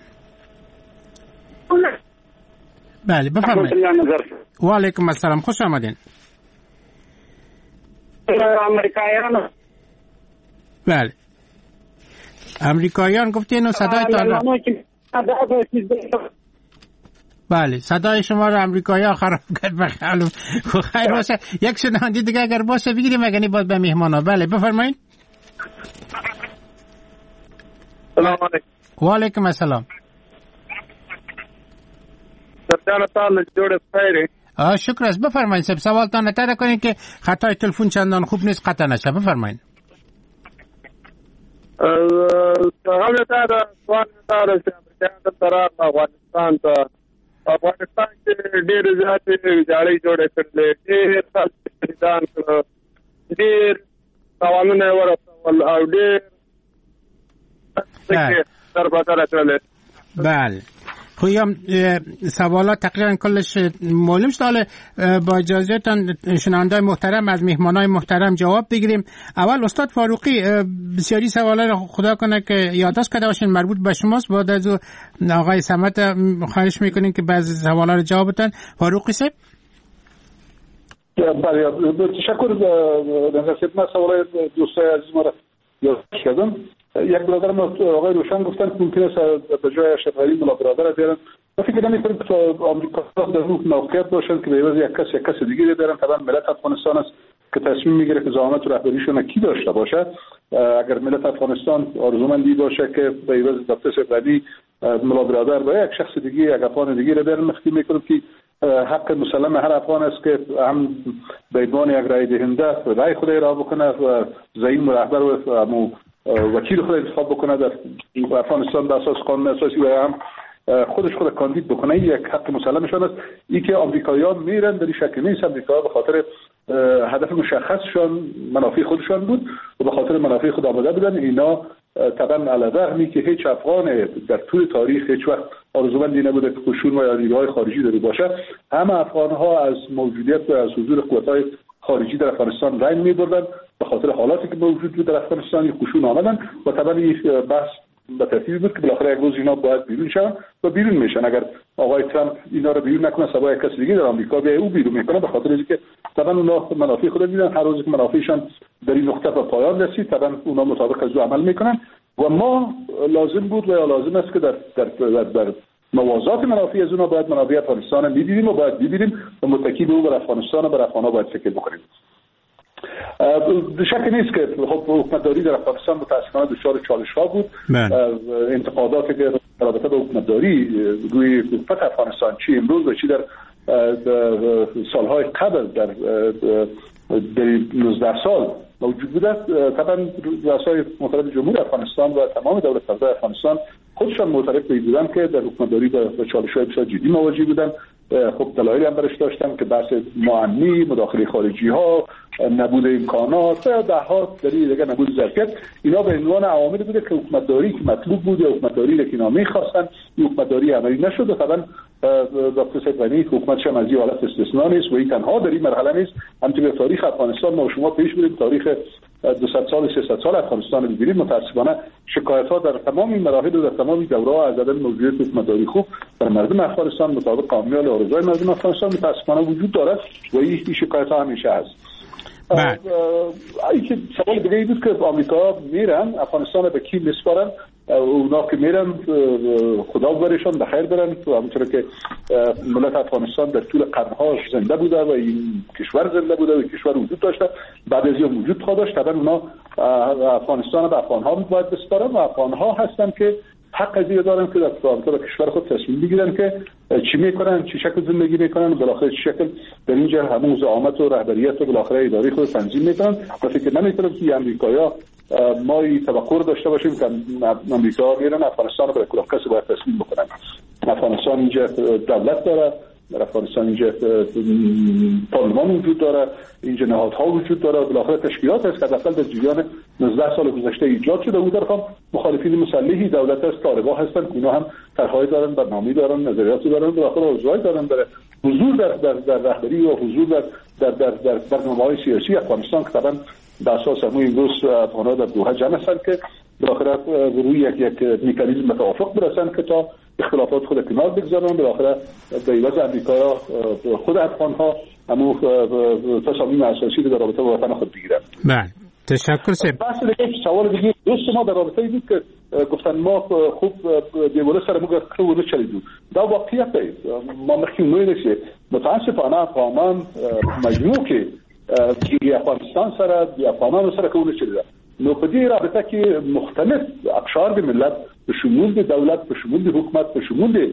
[SPEAKER 4] بله بفرمایید. و علیکم السلام، خوش آمدین.
[SPEAKER 8] امریکایان
[SPEAKER 4] بله امریکایان گفتین و صدای تا بله صدای شما رو امریکایی‌ها خراب کرد. بخیر خیر باشه. یک شنونده دیگه اگر باشه بگیریم اگر نه باید به مهمانا. بله بفرمایید.
[SPEAKER 8] سلام علیکم.
[SPEAKER 4] و علیکم السلام.
[SPEAKER 8] سرجان تعالی جوړ خیر.
[SPEAKER 4] آ شکر است. بفرمایید سب سوالتان نتره کنید که خطای تلفن چندان خوب نیست قطع نشه. بفرمایید.
[SPEAKER 8] هغه تا دا سوال تاسو ته طرف افغانستان ته افغانستان کې ډېر زیاتې ویجاړې جوړې کړلې، ډېر تاسیدان کړو، ډېر سوالونه ورسول او ډېر څه تر بدل کړل.
[SPEAKER 4] بله خویم سوالات تقریبا کلش معلوم شد. حالا با اجازهتان شنونده‌های محترم از مهمانای محترم جواب بگیریم. اول استاد فاروقی بسیاری سوالا رو خدا کنه که یادداشت کرده باشین مربوط به شماست. بعد از آقای صمت خواهش میکنیم که بعضی سوالا رو جواب بدن. فاروقی صاحب.
[SPEAKER 5] بله تشکر نظر صاحب. من سوالای دوستای عزیز ما رو یادداشت کردم. یک برادر ما آقای روشن گفتن که ممکن است به جای اشرف غنی ملا برادر بیارن. ما فکر نمی‌کنیم که آمریکا در اون موقعیت باشن که به عوض یک کس یک کس دیگه بیارن. طبعا ملت افغانستان است که تصمیم میگیره که زعامت و رهبریشون کی داشته باشه. اگر ملت افغانستان آرزومندی باشه که به عوض دکتر اشرف غنی ملا برادر با یک شخص دیگه یک افغان دیگه رو بیارن، مخکې می‌کنیم که حق مسلم هر افغان است که هم به عنوان یک رای دهنده رای خود را بکنه و زعیم و رهبر و وکیل خود انتخاب بکنه در افغانستان به اساس قانون اساسی و هم خودش خود کاندید بکنه. یک حق مسلمشان است. این که آمریکایی‌ها میرن در این شکل نیست. آمریکایی‌ها به خاطر هدف مشخصشان منافع خودشان بود و به خاطر منافع خود آمده بودن. اینا طبعا علی‌رغمی که هیچ افغان در طول تاریخ هیچ وقت آرزومندی نبوده که قشون و یا نیروهای خارجی داری باشه، همه افغان‌ها از موجودیت و از حضور قوت‌های خارجی در افغانستان رنج می‌بردن. به خاطر حالاتی که موجود بود در افغانستان قشون آمدن و طبعا این بحث به ترتیبی بود که بالاخره یک روز اینا باید بیرون شون و بیرون میشن. اگر آقای ترامپ اینا رو بیرون نکنه سبا یک کس دیگه در آمریکا به او بیرون میکنه، به خاطر اینکه طبعا اونا منافع خود میدن. هر روزی که منافعشان در این نقطه به پایان رسید طبعا اونا مطابق از او عمل میکنن و ما لازم بود و یا لازم است که در در, در, در موازات منافع از اونا باید منافع افغانستان میدیدیم و باید ببینیم و متکی به او بر افغانستان و بر افغان‌ها باید فکر بکنیم. شک نیست که خب حکومتداری در افغانستان متأسفانه دچار چالش‌ها بود. انتقاداتی که در رابطه با حکومتداری روی حکومت افغانستان چی امروز و چی در سالهای قبل در نوزده سال موجود بود است. طبعا رؤسای محترم جمهوری افغانستان و تمام دولت‌مردان افغانستان خودشان معترف بودن که در حکومتداری با چالش‌های بسیار جدی مواجه بودن. خب دلایلی هم برش داشتن که بحث معمی، مداخله خارجی ها، نبود امکانات و ده ها دلیل دیگه، نبود ظرفیت، اینا به عنوان عواملی بوده که حکومتداری که مطلوب بود یا حکومتداری که اینا می‌خواستن این حکومتداری عملی نشد. و طبعا دکتر اشرف غنی حکومتش هم از این حالت استثنا نیست و این تنها در این مرحله نیست. همچنین تاریخ افغانستان ما شما پیش بریم تاریخ دویست سال سیصد سال افغانستان رو ببینید، متاسفانه شکایت‌ها در تمام این مراحل و در تمام این دوره‌ها از عدم موجودیت حکومتداری خوب در مردم افغانستان مطابق قانون و آرزوهای مردم افغانستان متاسفانه وجود دارد و این شکایت‌ها همیشه هست.
[SPEAKER 4] بعد
[SPEAKER 5] اینکه سوال دیگه بود که آمریکا میرن افغانستان به کی میسپارن؟ اونا که میرن خدا برشان بخیر برن، همونطور که ملت افغانستان در طول قرنها زنده بوده و این کشور زنده بوده و کشور وجود داشته، بعد از این وجود خواهد داشت. طبعا اونا افغانستان به افغانها باید بسپارن و افغانها هستن که حق از این دارن که در کشور خود تصمیم بگیرن که چی میکنن، چی شکل زندگی میکنن و بالاخره چی شکل در اینجا همون زعامت و رهبریت و بالاخره اداره خود تنظیم میکنن. و فکر نمیکنم که امریکایی‌ها ما این توقع داشته باشیم که امریکا میرن افغانستان رو برای کسی باید تسلیم بکنن. افغانستان اینجا دولت داره، در افغانستان اینجا پارلمان وجود داره، اینجا نهادها وجود داره، بالاخره تشکیلات هست که حداقل در جریان نوزده سال گذشته ایجاد شده بود. هم مخالفین مسلحی دولت است، طالبان هستن که اینا هم طرح‌های دارن، برنامه‌ای دارن، نظریاتی دارن، بالاخره آرزوهایی دارن برای حضور در در در رهبری و حضور در در در در برنامه‌های سیاسی افغانستان که طبعا به اساس همون امروز افغان‌ها در دوحه جمع هستن که بالاخره روی یک یک مکانیزم توافق برسن که تا اختلافات خود کنار بگذارن. بالاخره به عوض امریکا خود افغان‌ها همون تصامیم اساسی در رابطه با وطن خود بگیرن.
[SPEAKER 4] بله تشکر سر.
[SPEAKER 5] بحث دیگه سوال دیگه دوست ما در رابطه بود که گفتن ما خوب دیوله سر موږ کړو نه چلیدو. دا واقعیت دی. ما مخکې نوې نشي متاسفانه افغانان مجموع کې چې افغانستان سره د افغانانو سره کوونه چلیدل. نو په دې رابطه کې مختلف اقشار د ملت په شمول د دولت په شمول د حکومت په شمول د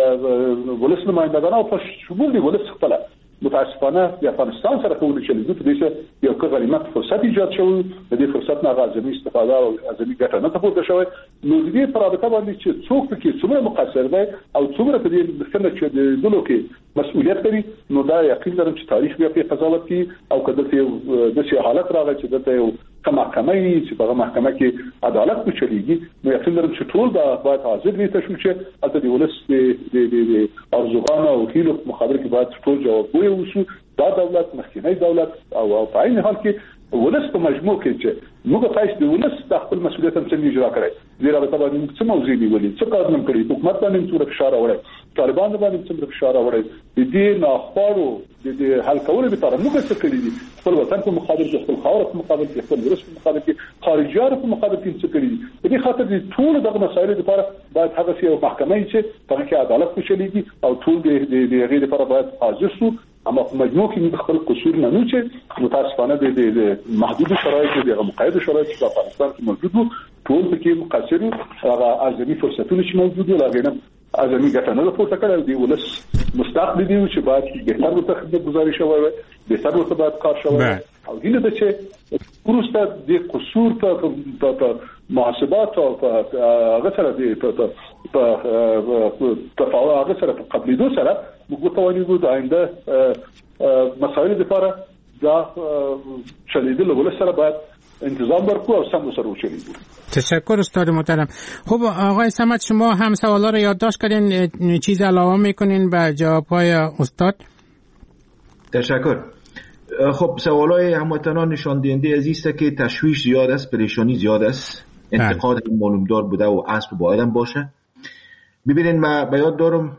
[SPEAKER 5] ولس نمایندگان او په شمول د ولس خپل متاسفانه د افغانستان سره کوونه چلیدو. په دې یو که غنیمت فرصت ایجاد شوی، د دې فرصت نه غازمي استفاده او ازمي ګټه نه تپورته شوی. نو د دې په رابطه باندې چې څوک پکې څومره مقصر دی او څومره په دې څنګه چې د دلو کې مسؤلیت لري، نو دا یقین لرم چې تاریخ بیا په قضاوت کوي او کله چې د شي حالت راغی چې دته یو محکمه ای چې په محکمه کې عدالت وچلیږي، نو یقین لرم چې ټول دا باید حاضر وي ته چې البته د ولس د ارزوګان او هیلو مخابر کې باید ټول جوابګوی وشو. دا دولت مخکینی دولت او په عین حال کې ولس په مجموع کې چې موږ تاسو د ولس د خپل مسؤلیت هم څنګه اجرا کړی، زیرا رابطه باندې څه موضوع نیولې، څه کار نم کړی، حکومت باندې څومره فشار راوړی، طالبان باندې څومره فشار راوړی، د دې ناخوارو د دې حل کولو لپاره موږ څه کړی دي، خپل وطن په مقابل کې، خپل خاور په مقابل کې، خپل ولس په مقابل کې، خارجيانو په مقابل کې څه کړی دي. په دې خاطر د ټول دغه مسایل لپاره باید هغه یو محکمه ای چې په کې عدالت وشلیږي او ټول د دې غیر لپاره باید حاضر شو. اما په مجموع کې خپل قصور نه نو چې متاسفانه د محدود شرایط د مقید شرایط په افغانستان کې موجود وو، ټول پکې مقصر هغه ازمي فرصتونه چې موجود وو لاغینه ازمي ګټه نه پورته کړل. دی ولس مستقبل دی چې باید بهتر ورته خدمت گزارش شوی، بهتر ورته باید کار شوی او هیله ده چې پروسته د قصور په محاسبات او په هغه سره د په تفاوض هغه سره په قبلېدو سره موږ توانیږو د آینده مسایل لپاره دا چلیدل ولس سره باید انتظام برکو او سم سر وچلیدو.
[SPEAKER 4] تشکر استاد محترم. خب آقای صمد شما هم سوالا رو یادداشت کردین، چیز علاوه میکنین به جوابهای استاد؟
[SPEAKER 6] تشکر. خب سوالای هموطنان نشان دهنده از است که تشویش زیاد است، پریشانی زیاد است، انتقاد معلومدار بوده و اصل باید هم باشه. ببینین من به یاد دارم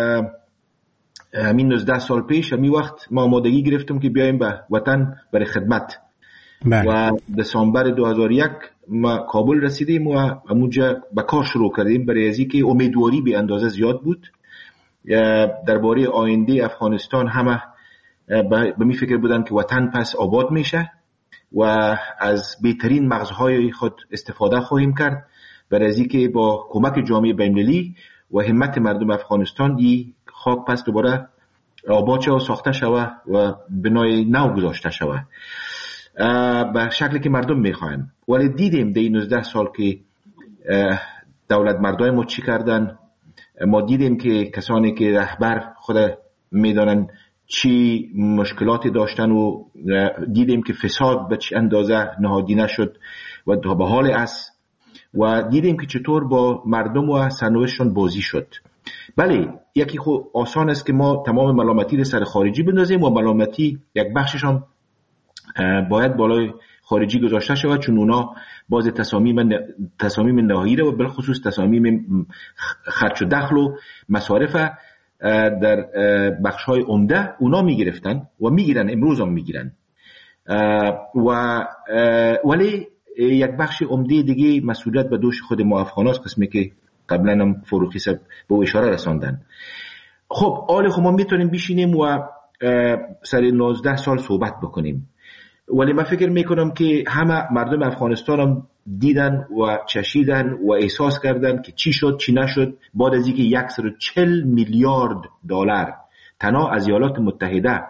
[SPEAKER 6] همین نوزده سال پیش همین وقت ما آمادگی گرفتم که بیایم به وطن برای خدمت بله. و دسامبر دو هزار و یک ما کابل رسیدیم و همونجا به کار شروع کردیم برای ازی که امیدواری به اندازه زیاد بود درباره آینده افغانستان. همه به می فکر بودن که وطن پس آباد میشه و از بهترین مغزهای خود استفاده خواهیم کرد برای ازی که با کمک جامعه بین‌المللی و همت مردم افغانستان این خاک پس دوباره آباد شود و ساخته شود و بنای نو گذاشته شود به شکلی که مردم میخواین. ولی دیدیم در این نوزده سال که دولت مردای ما چی کردن. ما دیدیم که کسانی که رهبر خود میدانن چی مشکلاتی داشتن و دیدیم که فساد به چه اندازه نهادینه شد و به حال است و دیدیم که چطور با مردم و سرنوشتشون بازی شد. بله یکی خود آسان است که ما تمام ملامتی رو سر خارجی بندازیم و ملامتی یک بخششان باید بالای خارجی گذاشته شود، چون اونا باز تصامیم تصامیم نهایی رو و بالخصوص تصامیم خرج و دخل و مصارف در بخش‌های عمده اونا میگرفتن و میگیرن، امروز هم میگیرن. و ولی یک بخش عمده دیگه مسئولیت به دوش خود ما افغاناست، قسمی که قبلا هم فروخی صاحب به اشاره رساندن. خب آله خب ما میتونیم بشینیم و سر نوزده سال صحبت بکنیم، ولی من فکر میکنم که همه مردم افغانستان هم دیدن و چشیدن و احساس کردن که چی شد چی نشد بعد از اینکه صد و چهل میلیارد دلار تنها از ایالات متحده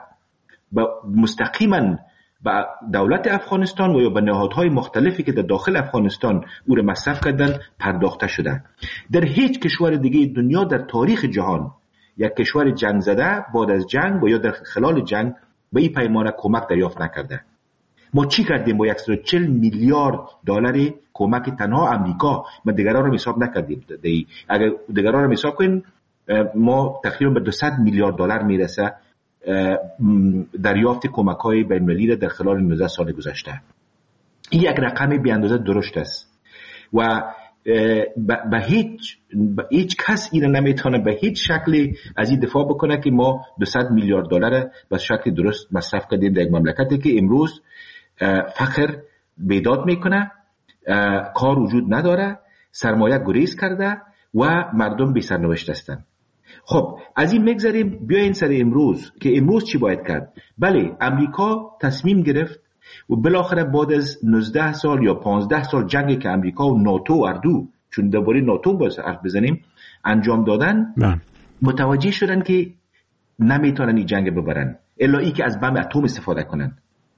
[SPEAKER 6] مستقیما به دولت افغانستان و یا به نهادهای مختلفی که در داخل افغانستان او را مصرف کردن پرداخته شده. در هیچ کشور دیگه دنیا در تاریخ جهان یک کشور جنگ زده بعد از جنگ و یا در خلال جنگ به این پیمانه کمک دریافت نکرده. ما چی کردیم با صد و چهل میلیارد دلار کمک تنها امریکا؟ ما دیگران رو حساب نکردیم. اگر دیگران رو حساب کنیم ما تقریبا به دویست میلیارد دلار میرسه دریافت کمک‌های بین‌المللی در خلال نوزده سال گذشته. این یک رقم بی اندازه درشت است و به هیچ به هیچ کس این نمیتونه به هیچ شکلی از این دفاع بکنه که ما دویست میلیارد دلار به شکل درست مصرف کردیم در یک مملکتی که امروز فقر بیداد میکنه، کار وجود نداره، سرمایه گریز کرده و مردم بی سرنوشت هستند. خب از این میگذاریم بیاین سر امروز که امروز چی باید کرد. بله امریکا تصمیم گرفت و بالاخره بعد از نوزده سال یا پانزده سال جنگی که امریکا و ناتو و اردو، چون درباره ناتو باید حرف بزنیم، انجام دادن نه. متوجه شدن که نمیتونن این جنگ ببرن الا ای که از بم اتم استفاده کنن.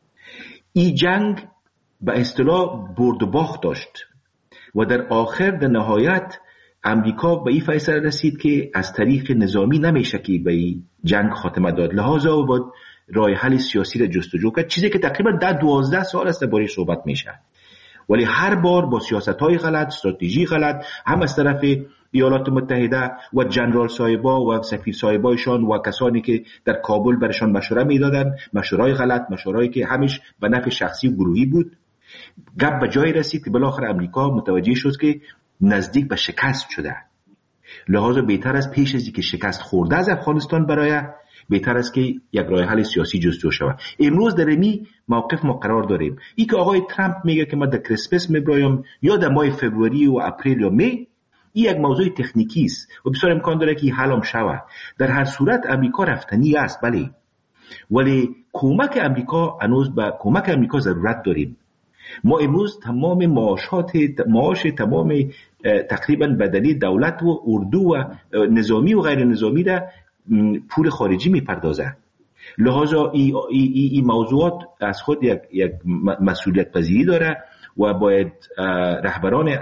[SPEAKER 6] این جنگ به اصطلاح برد و باخت داشت و در آخر در نهایت امریکا به این فیصله رسید که از طریق نظامی نمیشه که به این جنگ خاتمه داد، لحاظا باید راه حل سیاسی را جستجو کرد، چیزی که تقریبا در دوازده سال است درباره صحبت میشه. ولی هر بار با سیاست‌های غلط، استراتژی غلط، هم از طرف ایالات متحده و جنرال صاحبا و سفیر صاحبایشان و کسانی که در کابل برشان مشوره میدادن، مشوره‌های غلط، مشوره‌ای که همیش به نفع شخصی و گروهی بود، گپ به جای رسید که بالاخره امریکا متوجه شد که نزدیک به شکست شده. لحاظا بهتر است پیش از اینکه شکست خورده از افغانستان برای بهتر است که یک راه حل سیاسی جستجو شود. امروز در این موقف ما قرار داریم. ای که آقای ترامپ میگه که ما در کریسمس میبرایم یا در ماه فوریه و اپریل یا می، این یک موضوع تکنیکی است و بسیار امکان داره که حل هم شود. در هر صورت امریکا رفتنی است بله، ولی کمک امریکا هنوز به کمک امریکا ضرورت داریم. ما امروز تمام معاشات معاش تمام تقریبا بدنی دولت و اردو و نظامی و غیر نظامی را پول خارجی میپردازه. لحاظا این ای ای ای موضوعات از خود یک یک مسئولیت پذیری داره و باید رهبران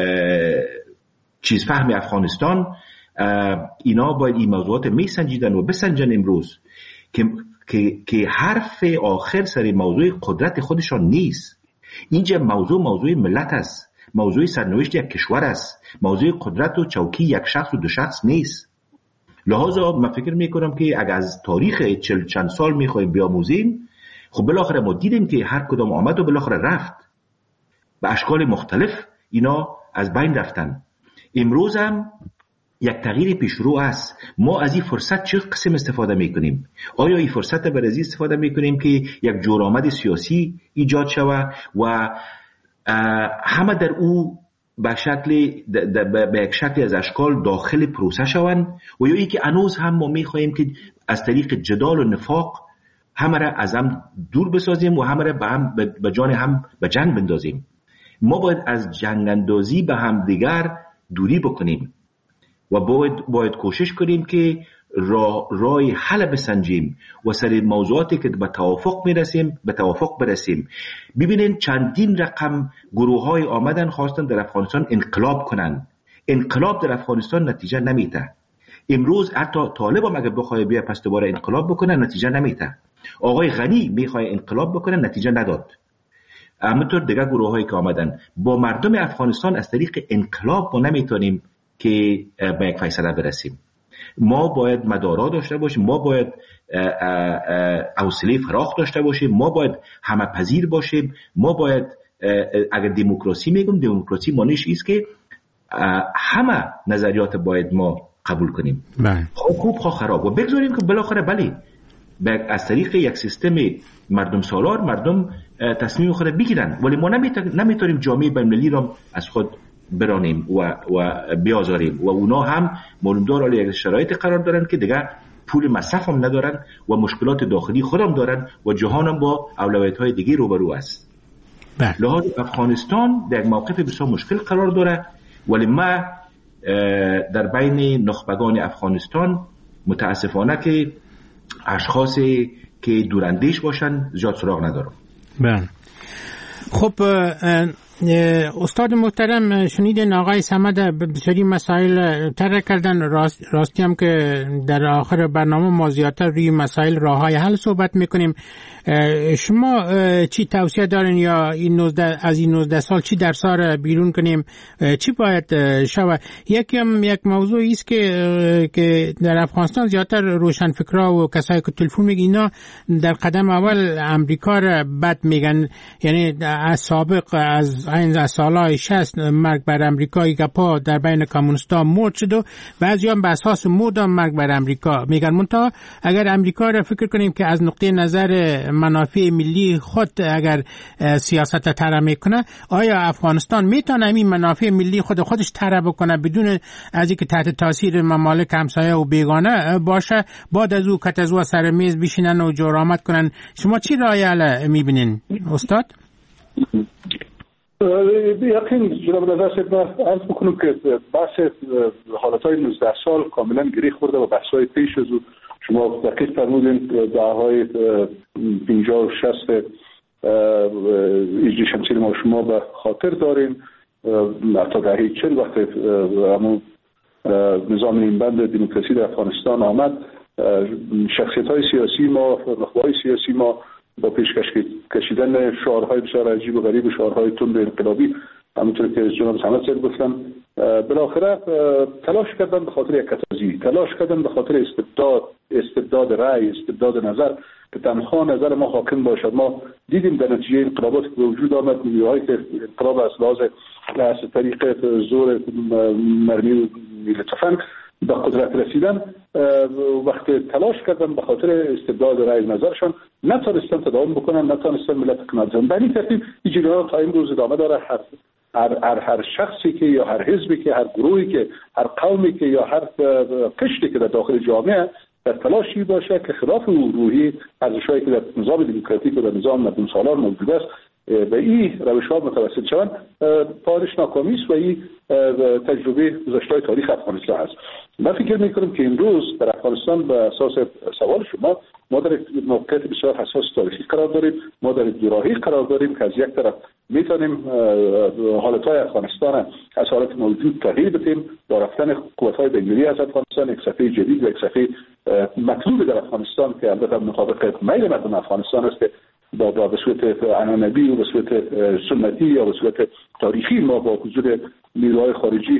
[SPEAKER 6] چیز فهم افغانستان اینا باید این موضوعات میسنجیدن و بسنجن امروز که که که حرف آخر سر موضوع قدرت خودشان نیست. اینجا موضوع موضوع ملت است، موضوع سرنوشت یک کشور است، موضوع قدرت و چوکی یک شخص و دو شخص نیست. لحاظا من فکر میکنم که اگر از تاریخ چل چند سال میخوایم بیاموزیم، خب بالاخره ما دیدیم که هر کدام آمد و بالاخره رفت به اشکال مختلف، اینا از بین رفتن. امروز هم یک تغییر پیشرو است. ما از این فرصت چه قسم استفاده میکنیم؟ آیا این فرصت بر از استفاده میکنیم که یک جورآمد سیاسی ایجاد شود و همه در او به شکل به یک شکل از اشکال داخل پروسه شوند، و یا ای که هنوز هم ما میخواهیم که از طریق جدال و نفاق همه را از هم دور بسازیم و همه را به هم به جان هم به جنگ بندازیم. ما باید از جنگ اندازی به هم دیگر دوری بکنیم و باید باید کوشش کنیم که راه راه حل بسنجیم و سر موضوعاتی که به توافق میرسیم به توافق برسیم. ببینید چندین رقم گروه های آمدن خواستن در افغانستان انقلاب کنن. انقلاب در افغانستان نتیجه نمیده. امروز حتی طالب هم اگر بخواه بیا پس دوباره انقلاب بکنه نتیجه نمیده. آقای غنی میخواه انقلاب بکنه نتیجه نداد. همینطور دیگه گروه هایی که آمدن. با مردم افغانستان از طریق انقلاب ما نمیتونیم که به یک فیصله برسیم. ما باید مدارا داشته باشیم، ما باید حوصله فراخ داشته باشیم، ما باید همه پذیر باشیم، ما باید اگر دموکراسی میگم دموکراسی معنیش است که همه نظریات باید ما قبول کنیم، خوب خوب خواه خراب، و بگذاریم که بالاخره بله از طریق یک سیستم مردم سالار مردم تصمیم خود بگیرن، ولی ما نمیتونیم جامعه بین‌المللی را از خود برانیم و و بیازاریم و اونا هم معلومدار علی یک شرایط قرار دارن که دیگه پول مصرف هم ندارن و مشکلات داخلی خودم دارن و جهان هم با اولویت‌های دیگه روبرو است. لحاظ افغانستان در موقف بسیار مشکل قرار داره، ولی ما در بین نخبگان افغانستان متاسفانه که اشخاصی که دوراندیش باشن زیاد سراغ ندارم.
[SPEAKER 4] بله. خب استاد محترم شنیدین آقای صمد بسیاری مسائل طرح کردن، راست، راستی هم که در آخر برنامه ما زیادتر روی مسائل راههای حل صحبت میکنیم. شما چی توصیه دارین یا این نوزده از این نوزده سال چی درس‌ها بیرون کنیم، چی باید شود؟ یکی هم یک موضوعی است که که در افغانستان زیادتر روشنفکرا و کسایی که تلفن میگن اینا در قدم اول امریکا را بد میگن، یعنی از سابق از این از سالهای شصت مرگ بر امریکایی که پا در بین کمونیستا مرد شد و بعضی هم به اساس مرد مرگ بر امریکا میگن. منتها اگر امریکا را فکر کنیم که از نقطه نظر منافع ملی خود اگر سیاست طرح میکنه، آیا افغانستان میتونه این منافع ملی خود خودش طرح بکنه بدون از اینکه تحت تاثیر ممالک همسایه و بیگانه باشه، بعد از او کت از او سر میز بشینن و جرأت کنن؟ شما چی رأی میبینین استاد؟
[SPEAKER 5] یقین جناب نظر صاحب عرض بکنم که بحث حالتهای نوزده سال کاملا گره خورده و بحث‌های پیش از او شما دقیق فرمودین دههای پنجاه و شصت هجری شمسی ما شما به خاطر دارین، حتی دهه چل وقت همون نظام نیمبند دموکراسی در افغانستان آمد، شخصیت‌های سیاسی ما، نخبه‌های سیاسی ما با پیشکش کشیدن شعارهای بسیار عجیب و غریب و شعارهای تند انقلابی، همونطور که جناب صمد صاحب گفتن، بالاخره تلاش کردن به خاطر یک کتازی، تلاش کردن به خاطر استبداد استبداد رأی، استبداد نظر که تنها نظر ما حاکم باشد. ما دیدیم در نتیجه انقلابات که به وجود آمد، نیروهایی که انقلاب از لحاظ از طریق زور مرمی و نیل تفنگ به قدرت رسیدن، وقت تلاش کردن به خاطر استبداد رأی نظرشان نتونستن تداوم بکنن، نتونستن ملت کنار بزنن. به این ترتیب این جریان تا امروز ادامه داره. هر هر هر, هر شخصی که یا هر حزبی که هر گروهی که هر قومی که یا هر قشری که در داخل جامعه در تلاشی باشه که خلاف روحی ارزش‌هایی که در نظام دموکراتیک و در نظام مردم سالار موجود است به این روش‌ها متوسل شوند، پارش ناکامی است و این تجربه گذشته تاریخ افغانستان است. من فکر می‌کنم که امروز در افغانستان به اساس سوال شما ما در موقعیت بسیار حساس تاریخی قرار داریم، ما در دوراهی قرار داریم که از یک طرف میتونیم حالتهای افغانستان از حالت موجود تغییر بدیم با رفتن قوت‌های بین‌المللی از افغانستان، یک صفحه جدید و یک صفحه مطلوب در افغانستان که البته مطابق میل مردم افغانستان است که با با به صورت عنعنوی و به صورت سنتی یا به صورت تاریخی ما با حضور نیروهای خارجی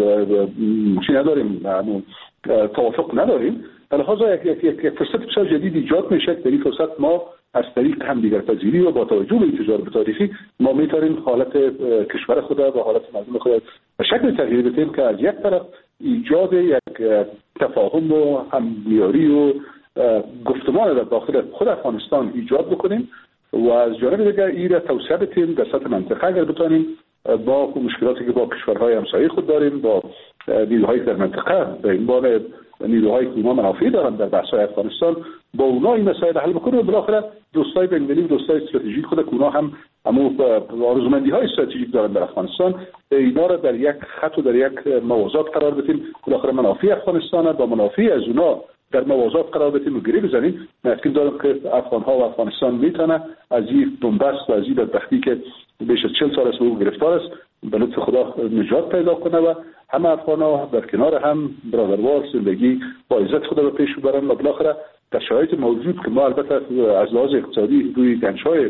[SPEAKER 5] چی نداریم، توافق نداریم. در لحاظ یک یک فرصت بسیار جدید ایجاد میشه. در این فرصت ما از طریق همدیگرپذیری و با توجه به این تجارب تاریخی ما میتونیم حالت کشور خود و حالت مردم خود به شکل تغییر بدیم که از یک طرف ایجاد یک تفاهم و هم‌نیاری و گفتمان در داخل خود افغانستان ایجاد بکنیم و از جانب دیگر این را توسعه بدیم در سطح منطقه اگر بتونیم با مشکلاتی که با کشورهای همسایه خود داریم، با نیروهایی در منطقه به عنوان نیروهایی که اونا منافعی دارن در بحث‌های افغانستان با اونا این مسائل حل بکنیم و بالاخره دوستای بین‌المللی و دوستای استراتژیک خود که اونا هم همو آرزومندی‌های استراتژیک دارن در افغانستان، اینا را در یک خط و در یک موازات قرار بدیم. بالاخره منافع افغانستان با منافع از اونا در موازات قرار بدیم و گره بزنیم. من فکر دارم که افغان‌ها و افغانستان میتونه از این بنبست و از این بدبختی که بیش از چهل سال است به او گرفتار است به لطف خدا نجات پیدا کنه و همه افغان‌ها در کنار هم برادروار زندگی با عزت خود رو پیش ببرن و بالاخره در شرایط موجود که ما البته از لحاظ اقتصادی روی گنج‌های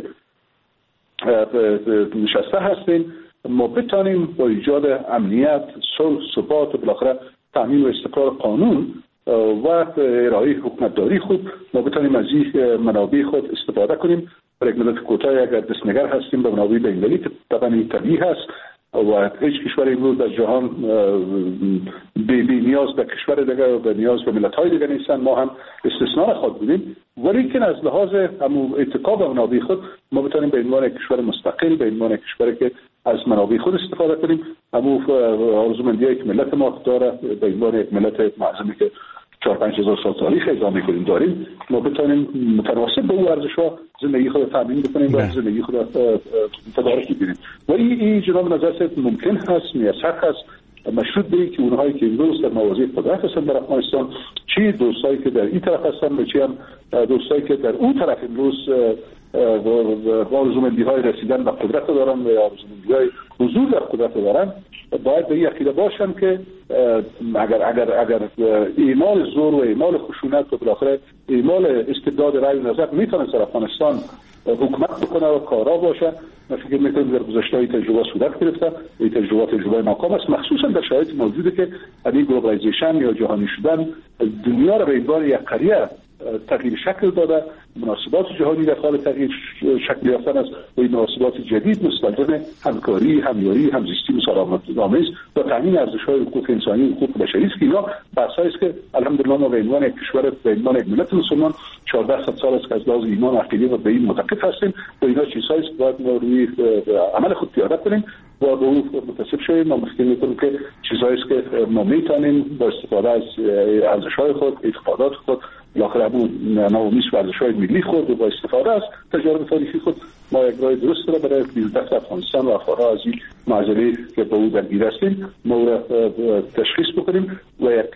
[SPEAKER 5] نشسته هستیم، ما بتانیم با ایجاد امنیت، صلح، ثبات و بالاخره تامین و استقرار قانون و ارائه حکومتداری خود ما بتانیم از این منابع خود استفاده کنیم. برای مدت کوتاه اگر دستنگر هستیم به منابع بین‌المللی طبعا طبیعی هست و هیچ کشور امروز در جهان بی, بی نیاز به کشور دیگر و به نیاز به ملت‌های دیگر نیستن. ما هم استثناء خود بودیم، ولی که از لحاظ همون اتکا به منابع خود ما بتانیم به عنوان کشور مستقل، به عنوان کشوری که از منابع خود استفاده کنیم، همون آرزومندی که ملت ما داره به عنوان یک ملت معظمی که چهار پنج هزار سال تاریخ ادامه کنیم داریم، ما بتانیم متناسب به اون ارزش‌ها زندگی خود تامین بکنیم و زندگی خود تدارک بگیریم. و این این جناب نظر ممکن هست، میسر هست، مشروط به که اونهایی که امروز در مواضع قدرت هستن در افغانستان، چی دوستایی که در این طرف هستن و چی هم دوستایی که در اون طرف امروز آرزومندی‌های رسیدن به قدرت دارن و آرزومندی‌های حضور در قدرت دارن، باید به این عقیده باشن که اگر اگر اگر اعمال زور و اعمال خشونت و بالاخره اعمال استبداد رأی و نظر میتونه در افغانستان حکومت بکنه و کارا باشه. من فکر میکنم در گذشته این تجربه صورت گرفته، این تجربه تجربه ناکام است، مخصوصا در شرایط موجوده که این گلوبالایزیشن یا جهانی شدن دنیا را به عنوان یک قریه تغییر شکل داده. مناسبات جهانی در حال تغییر شکل یافتن است و این مناسبات جدید مستلزم همکاری، همیاری، همزیستی مسالمت‌آمیز و تامین ارزش‌های حقوق انسانی و حقوق بشری است که اینا بحثایی است که الحمدلله ما به عنوان یک کشور، به عنوان یک ملت مسلمان چهارده سال است که از لحاظ ایمان و عقیده و به این معتقد هستیم و اینا چیزهایی است که باید ما روی عمل خود پیاده کنیم و به اون متصف شویم. ما فکر می‌کنیم که چیزهایی است که ما می‌تونیم با استفاده از ارزش‌های خود، اعتقادات خود، بالاخره همون نوامیس و ارزش‌های ملی خود و با استفاده از تجارب تاریخی خود ما یک راه درست را برای بیرون‌دست افغانستان و افغان‌ها از این معضله که با او درگیر هستیم ما را تشخیص بکنیم و یک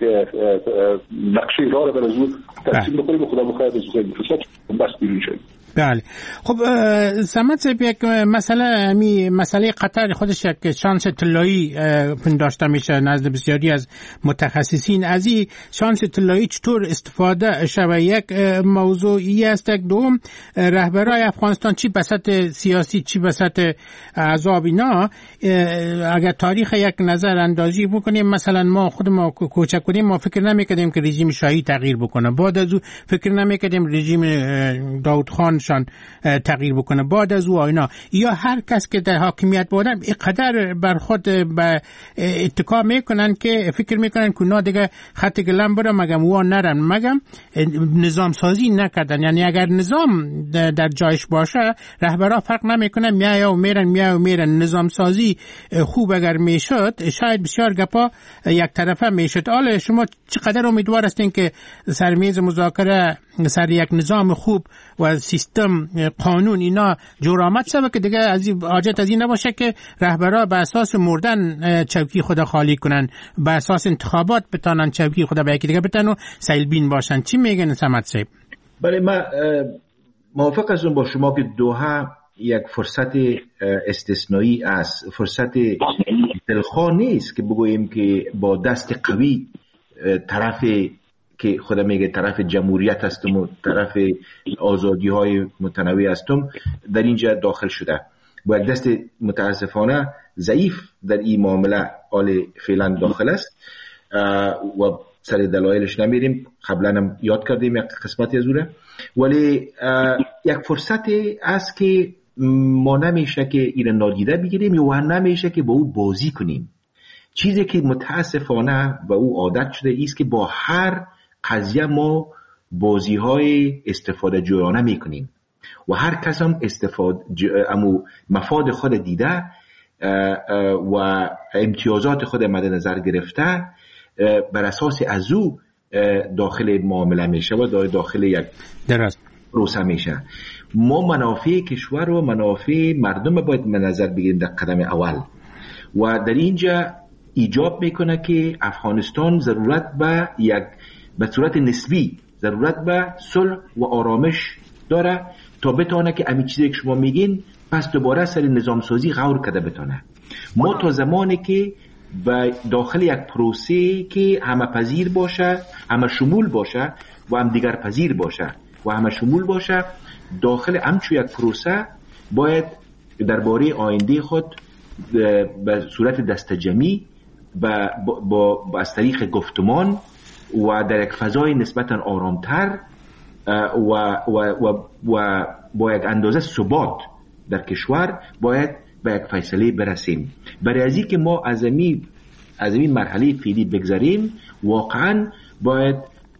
[SPEAKER 5] نقشه راه را برای او ترسیم بکنیم و خدا بخواهد از این فرصت بس بیرون شویم.
[SPEAKER 4] بله. خب سمت صاحب، یک مسئله می مسئله قطر خودش یک شانس طلایی پنداشته میشه نزد بسیاری از متخصصین. از این شانس طلایی چطور استفاده شود یک موضوعی است. یک دوم، رهبرای افغانستان چی بسط سیاسی چی بسط عذاب اینا اگر تاریخ یک نظر اندازی بکنیم، مثلا ما خود ما کوچک کنیم ما فکر نمیکردیم که رژیم شاهی تغییر بکنه، بعد از او فکر نمیکردیم رژیم داود خان شان تغییر بکنه، بعد از او اینا یا هر کس که در حاکمیت بودن اینقدر بر خود به اتکا میکنن که فکر میکنن که اونا دیگه خط گلم برم مگم و نرن مگم نظام سازی نکردن. یعنی اگر نظام در جایش باشه رهبرا فرق نمیکنه، میایا و میرن میایا و میرن. نظام سازی خوب اگر میشد شاید بسیار گپا یک طرفه میشد. حالا شما چقدر امیدوار هستین که سر میز مذاکره سر یک نظام خوب و سیستم قانون اینا جور آمد شود که دیگه از این حاجت از این نباشه که رهبرا به اساس مردن چوکی خود خالی کنن، به اساس انتخابات بتانن چوکی خود به یکی دیگه بتانن و سیلبین باشن. چی میگن سمت صاحب؟
[SPEAKER 6] بله، من موافق هستم با شما که دوحه یک فرصت استثنایی است، فرصت دلخواه نیست که بگوییم که با دست قوی طرف که خدا میگه طرف جمهوریت هستم و طرف آزادی های متنوع هستم در اینجا داخل شده. با یک دست متاسفانه ضعیف در این معامله آل فعلا داخل است و سر دلایلش نمیریم، قبلا هم یاد کردیم یک قسمتی از اونه، ولی یک فرصت است که ما نمیشه که این نادیده بگیریم یا نمیشه که با او بازی کنیم. چیزی که متاسفانه با او عادت شده ایست که با هر قضیه ما بازی های استفاده جویانه میکنیم و هر کس هم استفاده امو مفاد خود دیده و امتیازات خود مد نظر گرفته بر اساس از او داخل معامله میشه و داخل یک
[SPEAKER 4] درست
[SPEAKER 6] پروسه میشه. ما منافع کشور و منافع مردم باید به نظر بگیریم در قدم اول و در اینجا ایجاب میکنه که افغانستان ضرورت به یک به صورت نسبی ضرورت به صلح و آرامش داره تا بتونه که همین چیزی که شما میگین پس دوباره سر نظام سازی غور کده بتونه. ما تا زمانی که به داخل یک پروسه که همه پذیر باشه، همه شمول باشه و هم دیگر پذیر باشه و همه شمول باشه، داخل همچو یک پروسه باید درباره آینده خود به صورت دستجمعی و با, با از طریق گفتمان و در یک فضای نسبتا آرامتر و, و, و, و با یک اندازه ثبات در کشور باید به یک فیصله برسیم. برای از این که ما از این از این مرحله فعلی بگذریم، واقعا باید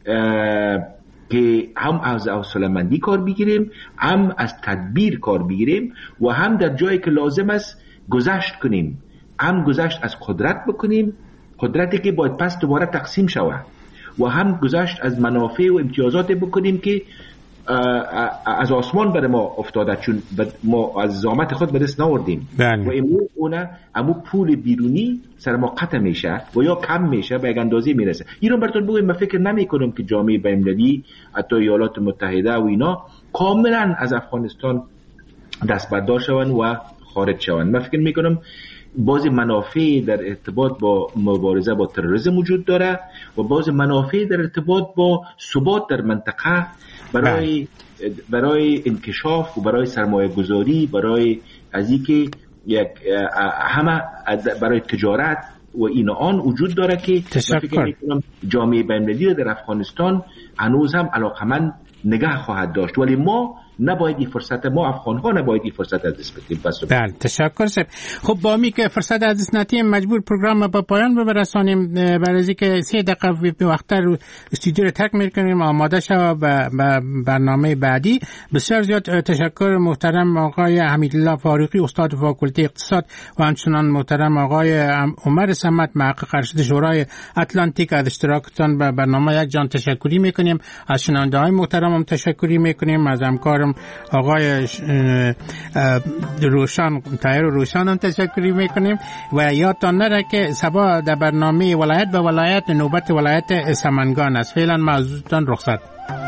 [SPEAKER 6] که هم از حوصله‌مندی کار بگیریم، هم از تدبیر کار بگیریم و هم در جایی که لازم است گذشت کنیم، هم گذشت از قدرت بکنیم، قدرتی که باید پس دوباره تقسیم شود، و هم گذشت از منافع و امتیازات بکنیم که از آسمان بر ما افتاده، چون ما از زحمت خود به دست نآوردیم و امو اونه امو پول بیرونی سر ما قطع میشه و یا کم میشه، به یک اندازه میرسه. ایران براتون بگم، من فکر نمی کنم که جامعه بین‌المللی حتی ایالات متحده و اینا کاملا از افغانستان دست بردار شوند و خارج شوند. من فکر میکنم بعضی منافع در ارتباط با مبارزه با تروریسم وجود داره و بعضی منافع در ارتباط با ثبات در منطقه برای برای انکشاف و برای سرمایه گذاری، برای از اینکه یک همه برای تجارت و این آن وجود داره که فکر می‌کنم جامعه بین‌المللی در افغانستان هنوز هم علاقمند نگاه خواهد داشت، ولی ما نباید این فرصت، ما افغان ها نباید این فرصت از دست بدیم.
[SPEAKER 4] بله، تشکر صاحب. خب با می که فرصت از دست ندیم مجبور پروگرام به پایان برسانیم، برای اینکه سه دقیقه وقت‌تر استودیو رو ترک می‌کنیم آماده شو به برنامه بعدی. بسیار زیاد تشکر محترم آقای حمیدالله فاروقی، استاد فاکولته اقتصاد، و همچنان محترم آقای عمر صمد، محقق ارشد شورای اتلانتیک، از اشتراکتان به برنامه یک جان تشکری می‌کنیم. از شنونده‌های محترم هم تشکری می‌کنیم، از همکارم آقای روشان طاهر روشان هم تشکری میکنیم و یادتان نره که صبح در برنامه ولایت به ولایت نوبت ولایت سمنگان است. فعلا معذورتان رخصت.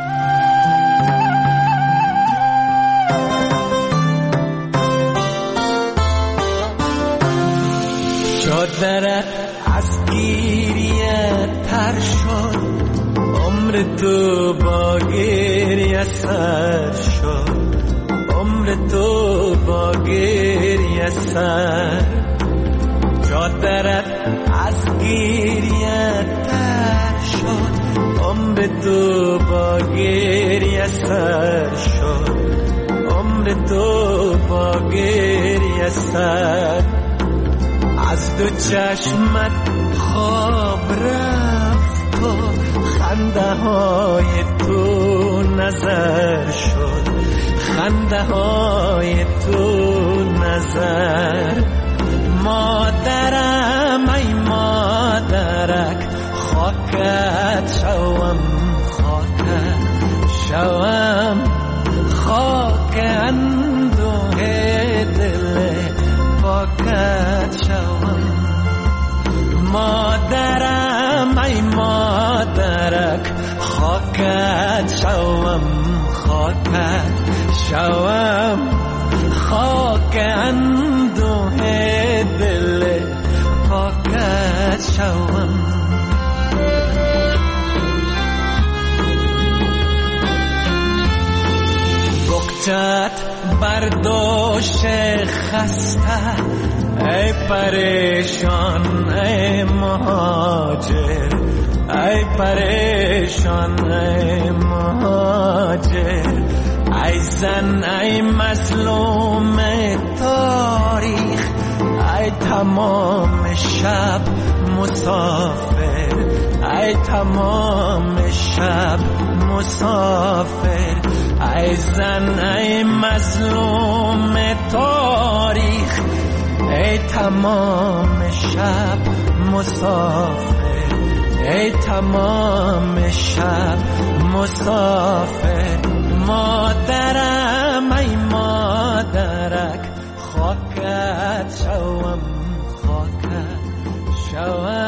[SPEAKER 12] شادره از گیریه تر شد، عمر تو با گریه سر شد، عمر تو با گریه سر، چادرت از گریه تر شد، عمر تو با گریه سر شد، عمر تو با گریه سر، از دو چشمت خواب رفت و خنده های تو نظر شد، خنده های تو نظر. مادرم ای مادرک، خاکت شوم خاکت شوم، خاک اندوه دل پاکت شوم. مادرم ای مادرک، خاکت شوم خاکت شوم، خاک اندوه دل پاکت شوم. بکچت برداشت خسته، ای پریشان ای مهاجر، ای پریشان ای مهاجر، ای زن ای مظلوم تاریخ، ای تمام شب مسافر، ای تمام شب مسافر، ای زن ای مظلوم تاریخ، ای تمام شب مسافر، ای تمام شب مسافر. مادرم ای مادرک، خاکت شوم خاکت شوم.